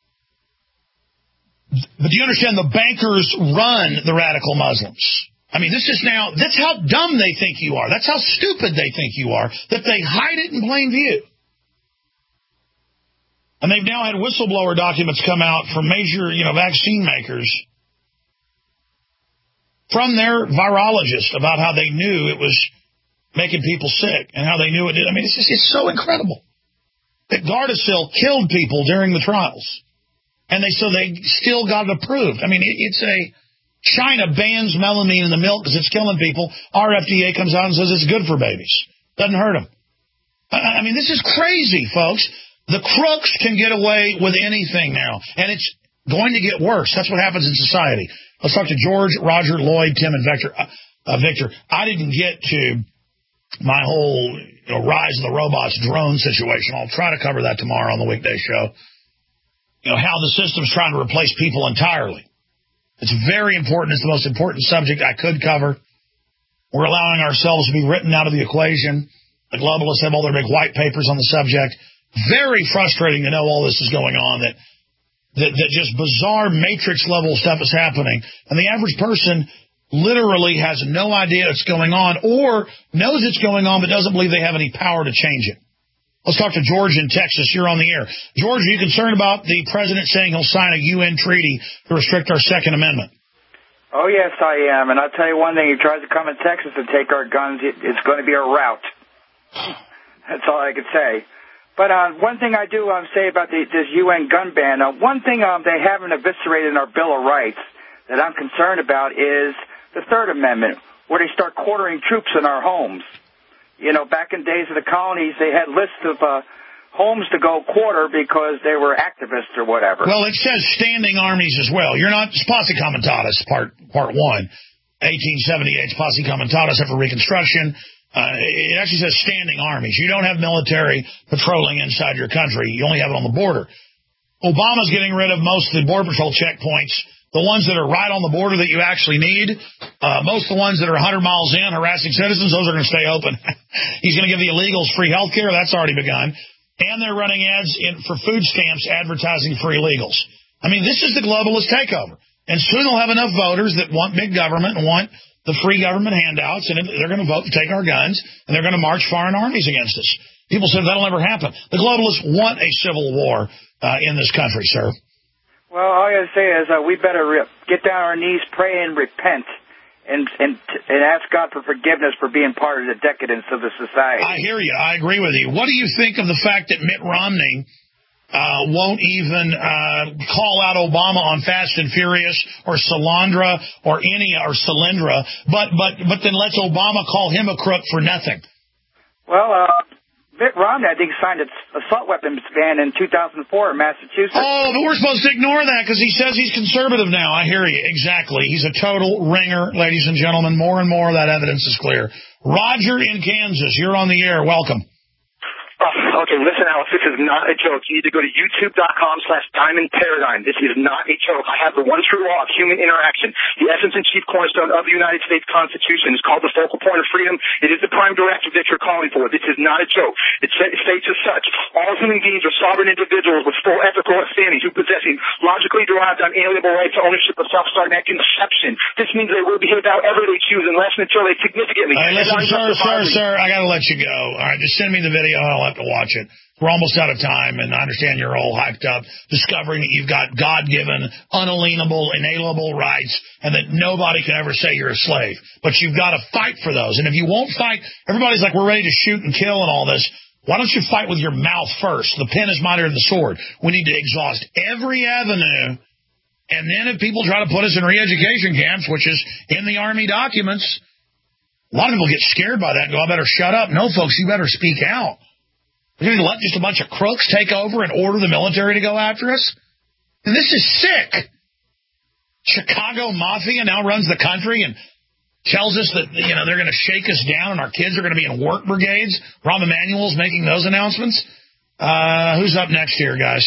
Speaker 2: But do you understand the bankers run the radical Muslims? I mean, this is now, that's how dumb they think you are. That's how stupid they think you are, that they hide it in plain view. And they've now had whistleblower documents come out from major, you know, vaccine makers from their virologist about how they knew it was making people sick and how they knew it did. I mean, it's just, it's so incredible that Gardasil killed people during the trials. And they so they still got it approved. I mean, it, it's a China bans melamine in the milk because it's killing people. Our F D A comes out and says it's good for babies. Doesn't hurt them. I, I mean, this is crazy, folks. The crooks can get away with anything now. And it's going to get worse. That's what happens in society. Let's talk to George, Roger, Lloyd, Tim, and Victor. Uh, uh, Victor, I didn't get to my whole you know, Rise of the Robots drone situation. I'll try to cover that tomorrow on the weekday show. You know, how the system's trying to replace people entirely. It's very important. It's the most important subject I could cover. We're allowing ourselves to be written out of the equation. The globalists have all their big white papers on the subject. Very frustrating to know all this is going on, that, that, that just bizarre matrix-level stuff is happening. And the average person literally has no idea it's going on or knows it's going on but doesn't believe they have any power to change it. Let's talk to George in Texas. You're on the air. George, are you concerned about the president saying he'll sign a U N treaty to restrict our Second Amendment?
Speaker 20: Oh, yes, I am. And I'll tell you one thing. He tries to come in Texas and take our guns. It, it's going to be a rout. That's all I can say. But uh, one thing I do um, say about the, this U N gun ban, uh, one thing um, they haven't eviscerated in our Bill of Rights that I'm concerned about is the Third Amendment, where they start quartering troops in our homes. You know, back in days of the colonies, they had lists of uh, homes to go quarter because they were activists or whatever.
Speaker 2: Well, it says standing armies as well. You're not Posse Comitatus, part part one, eighteen seventy-eight Posse Comitatus after Reconstruction. Uh, it actually says standing armies. You don't have military patrolling inside your country. You only have it on the border. Obama's getting rid of most of the Border Patrol checkpoints. The ones that are right on the border that you actually need, uh, most of the ones that are one hundred miles in harassing citizens, those are going to stay open. He's going to give the illegals free health care. That's already begun. And they're running ads in, for food stamps advertising for illegals. I mean, this is the globalist takeover. And soon they'll have enough voters that want big government and want the free government handouts, and they're going to vote to take our guns, and they're going to march foreign armies against us. People said that'll never happen. The globalists want a civil war uh, in this country, sir.
Speaker 20: Well, all I got to say is uh, we better re- get down on our knees, pray, and repent, and, and and ask God for forgiveness for being part of the decadence of the society.
Speaker 2: I hear you. I agree with you. What do you think of the fact that Mitt Romney uh, won't even uh, call out Obama on Fast and Furious or Solandra or any or Solyndra, but but but then lets Obama call him a crook for nothing?
Speaker 20: Well, uh, Mitt Romney, I think, signed an assault weapons ban in two thousand four in Massachusetts.
Speaker 2: Oh, but we're supposed to ignore that because he says he's conservative now. I hear you. Exactly. He's a total ringer, ladies and gentlemen. More and more of that evidence is clear. Roger in Kansas, you're on the air. Welcome.
Speaker 21: Oh, okay, listen, Alex, this is not a joke. You need to go to youtube.com slash diamond paradigm. This is not a joke. I have the one true law of human interaction, the essence and chief cornerstone of the United States Constitution. It's called the focal point of freedom. It is the prime directive that you're calling for. This is not a joke. It states as such, all human beings are sovereign individuals with full ethical standing who possessing logically derived unalienable rights to ownership of self starting at conception. This means they will behave however they choose unless and until they significantly...
Speaker 2: All right, listen, sir, sir, sir, I got to let you go. All right, just send me the video. I'll have to watch it. We're almost out of time, and I understand you're all hyped up, discovering that you've got God-given, unalienable, inalienable rights, and that nobody can ever say you're a slave. But you've got to fight for those. And if you won't fight, everybody's like, we're ready to shoot and kill and all this. Why don't you fight with your mouth first? The pen is mightier than the sword. We need to exhaust every avenue. And then if people try to put us in re-education camps, which is in the Army documents, a lot of people get scared by that and go, I better shut up. No, folks, you better speak out. We're going to let just a bunch of crooks take over and order the military to go after us? And this is sick. Chicago Mafia now runs the country and tells us that, you know, they're going to shake us down and our kids are going to be in work brigades. Rahm Emanuel's making those announcements. Uh, who's up next here, guys?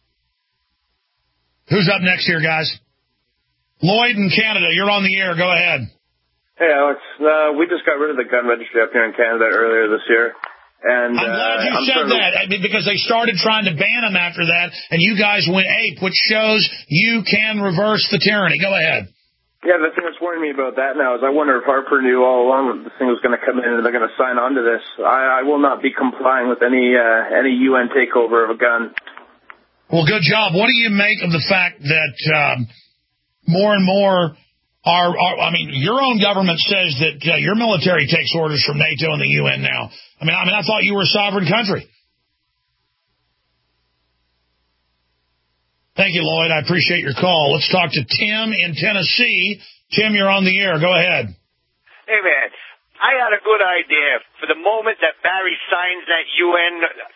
Speaker 2: Who's up next here, guys? Lloyd in Canada, you're on the air. Go ahead.
Speaker 22: Hey, Alex. Uh, we just got rid of the gun registry up here in Canada earlier this year.
Speaker 4: And,
Speaker 2: I'm glad you
Speaker 4: uh, I'm
Speaker 2: said
Speaker 4: certainly...
Speaker 2: that, I mean, because they started trying to ban them after that, and you guys went ape, which shows you can reverse the tyranny. Go ahead.
Speaker 4: Yeah, the thing that's worrying me about that now is I wonder if Harper knew all along that this thing was going to come in and they're going to sign on to this. I, I will not be complying with any uh, any U N takeover of a gun.
Speaker 2: Well, good job. What do you make of the fact that um, more and more are, are, I mean, your own government says that uh, your military takes orders from NATO and the U N now. I mean, I mean, I thought you were a sovereign country. Thank you, Lloyd. I appreciate your call. Let's talk to Tim in Tennessee. Tim, you're on the air. Go ahead.
Speaker 22: Hey, man. I had a good idea. For the moment that Barry signs that U N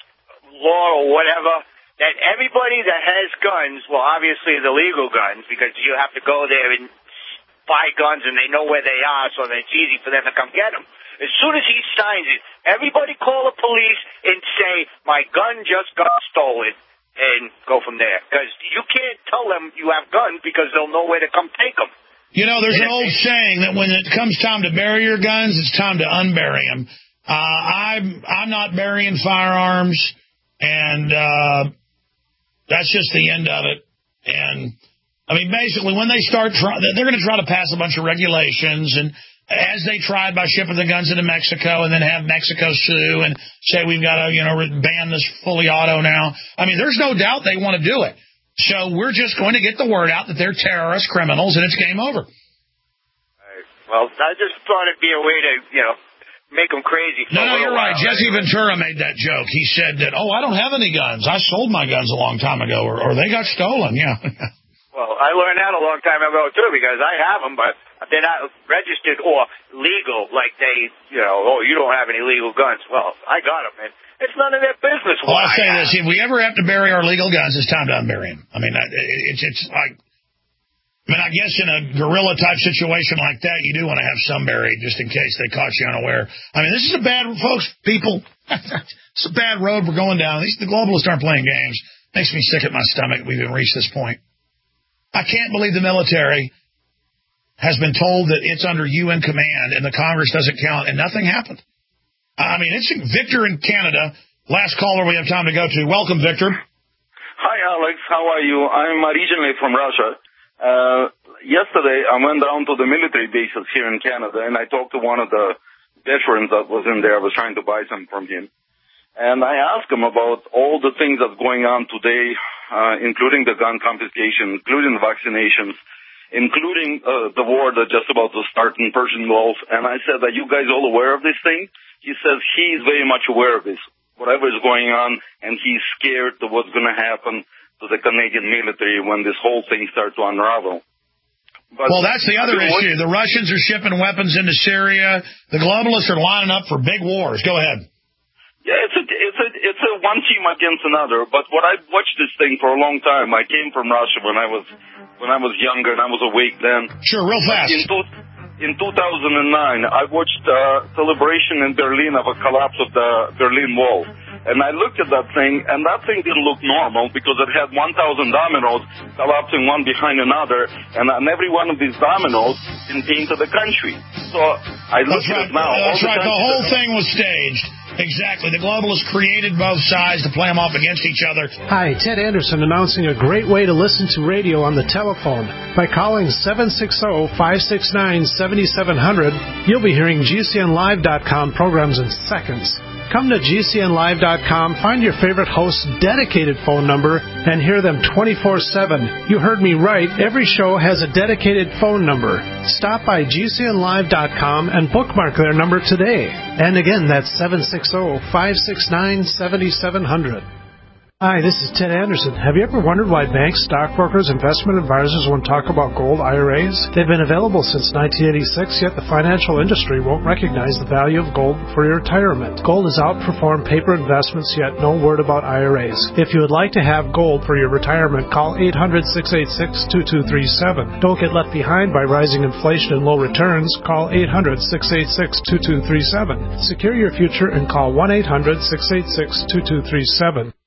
Speaker 22: law or whatever, that everybody that has guns, well, obviously the legal guns, because you have to go there and buy guns and they know where they are, so that it's easy for them to come get them. As soon as he signs it, everybody call the police and say, my gun just got stolen. And go from there. Because you can't tell them you have guns because they'll know where to come take them.
Speaker 2: You know, there's an old saying that when it comes time to bury your guns, it's time to unbury them. Uh, I'm, I'm not burying firearms, and uh, that's just the end of it. And, I mean, basically, when they start, try, they're going to try to pass a bunch of regulations, and as they tried by shipping the guns into Mexico and then have Mexico sue and say we've got to, you know, ban this fully auto now. I mean, there's no doubt they want to do it. So we're just going to get the word out that they're terrorist criminals and it's game over.
Speaker 22: Right. Well, I just thought it'd be a way to, you know, make them crazy. For
Speaker 2: no, no, you're
Speaker 22: while.
Speaker 2: right. Jesse Ventura made that joke. He said that, oh, I don't have any guns. I sold my guns a long time ago, or, or they got stolen. Yeah.
Speaker 22: Well, I learned that a long time ago, too, because I have them, but they're not registered or legal, like they, you know, oh, you don't have any legal guns. Well, I got them, and it's none of their business.
Speaker 2: Well, I'll say this. If we ever have to bury our legal guns, it's time to unbury them. I mean, it's, it's like, I mean, I guess in a guerrilla-type situation like that, you do want to have some buried just in case they caught you unaware. I mean, this is a bad, folks, people, it's a bad road we're going down. These, the globalists aren't playing games. Makes me sick at my stomach we've even reached this point. I can't believe the military has been told that it's under U N command and the Congress doesn't count, and nothing happened. I mean, it's Victor in Canada. Last caller we have time to go to. Welcome, Victor.
Speaker 23: Hi, Alex. How are you? I'm originally from Russia. Uh, yesterday, I went down to the military bases here in Canada, and I talked to one of the veterans that was in there. I was trying to buy some from him. And I asked him about all the things that's going on today, uh, including the gun confiscation, including the vaccinations, including uh, the war that's just about to start in Persian Gulf. And I said, are you guys all aware of this thing? He says he's very much aware of this, whatever is going on, and he's scared of what's going to happen to the Canadian military when this whole thing starts to unravel. But
Speaker 2: well, that's the other issue. The Russians are shipping weapons into Syria. The globalists are lining up for big wars. Go ahead.
Speaker 23: Yeah, it's a, it's a, it's a one team against another. But what I watched this thing for a long time. I came from Russia when I was, when I was younger and I was awake then.
Speaker 2: Sure, real fast.
Speaker 23: In, two, in two thousand nine, I watched a celebration in Berlin of a collapse of the Berlin Wall. And I looked at that thing, and that thing didn't look normal because it had one thousand dominoes collapsing one behind another, and on every one of these dominoes contained to the country. So I looked
Speaker 2: that's
Speaker 23: at
Speaker 2: right.
Speaker 23: it now.
Speaker 2: That's
Speaker 23: the
Speaker 2: right. The whole thing was staged. Exactly. The globalists created both sides to play them off against each other.
Speaker 9: Hi, Ted Anderson announcing a great way to listen to radio on the telephone. By calling seven six zero, five six nine, seven seven zero zero, you'll be hearing G C N live dot com programs in seconds. Come to G C N live dot com, find your favorite host's dedicated phone number, and hear them twenty-four seven. You heard me right. Every show has a dedicated phone number. Stop by G C N live dot com and bookmark their number today. And again, that's seven six zero, five six nine, seven seven zero zero. Hi, this is Ted Anderson. Have you ever wondered why banks, stockbrokers, investment advisors won't talk about gold I R As? They've been available since nineteen eighty-six, yet the financial industry won't recognize the value of gold for your retirement. Gold has outperformed paper investments, yet no word about I R As. If you would like to have gold for your retirement, call eight hundred, six eight six, two two three seven. Don't get left behind by rising inflation and low returns. Call eight hundred, six eight six, two two three seven. Secure your future and call one eight hundred, six eight six, two two three seven.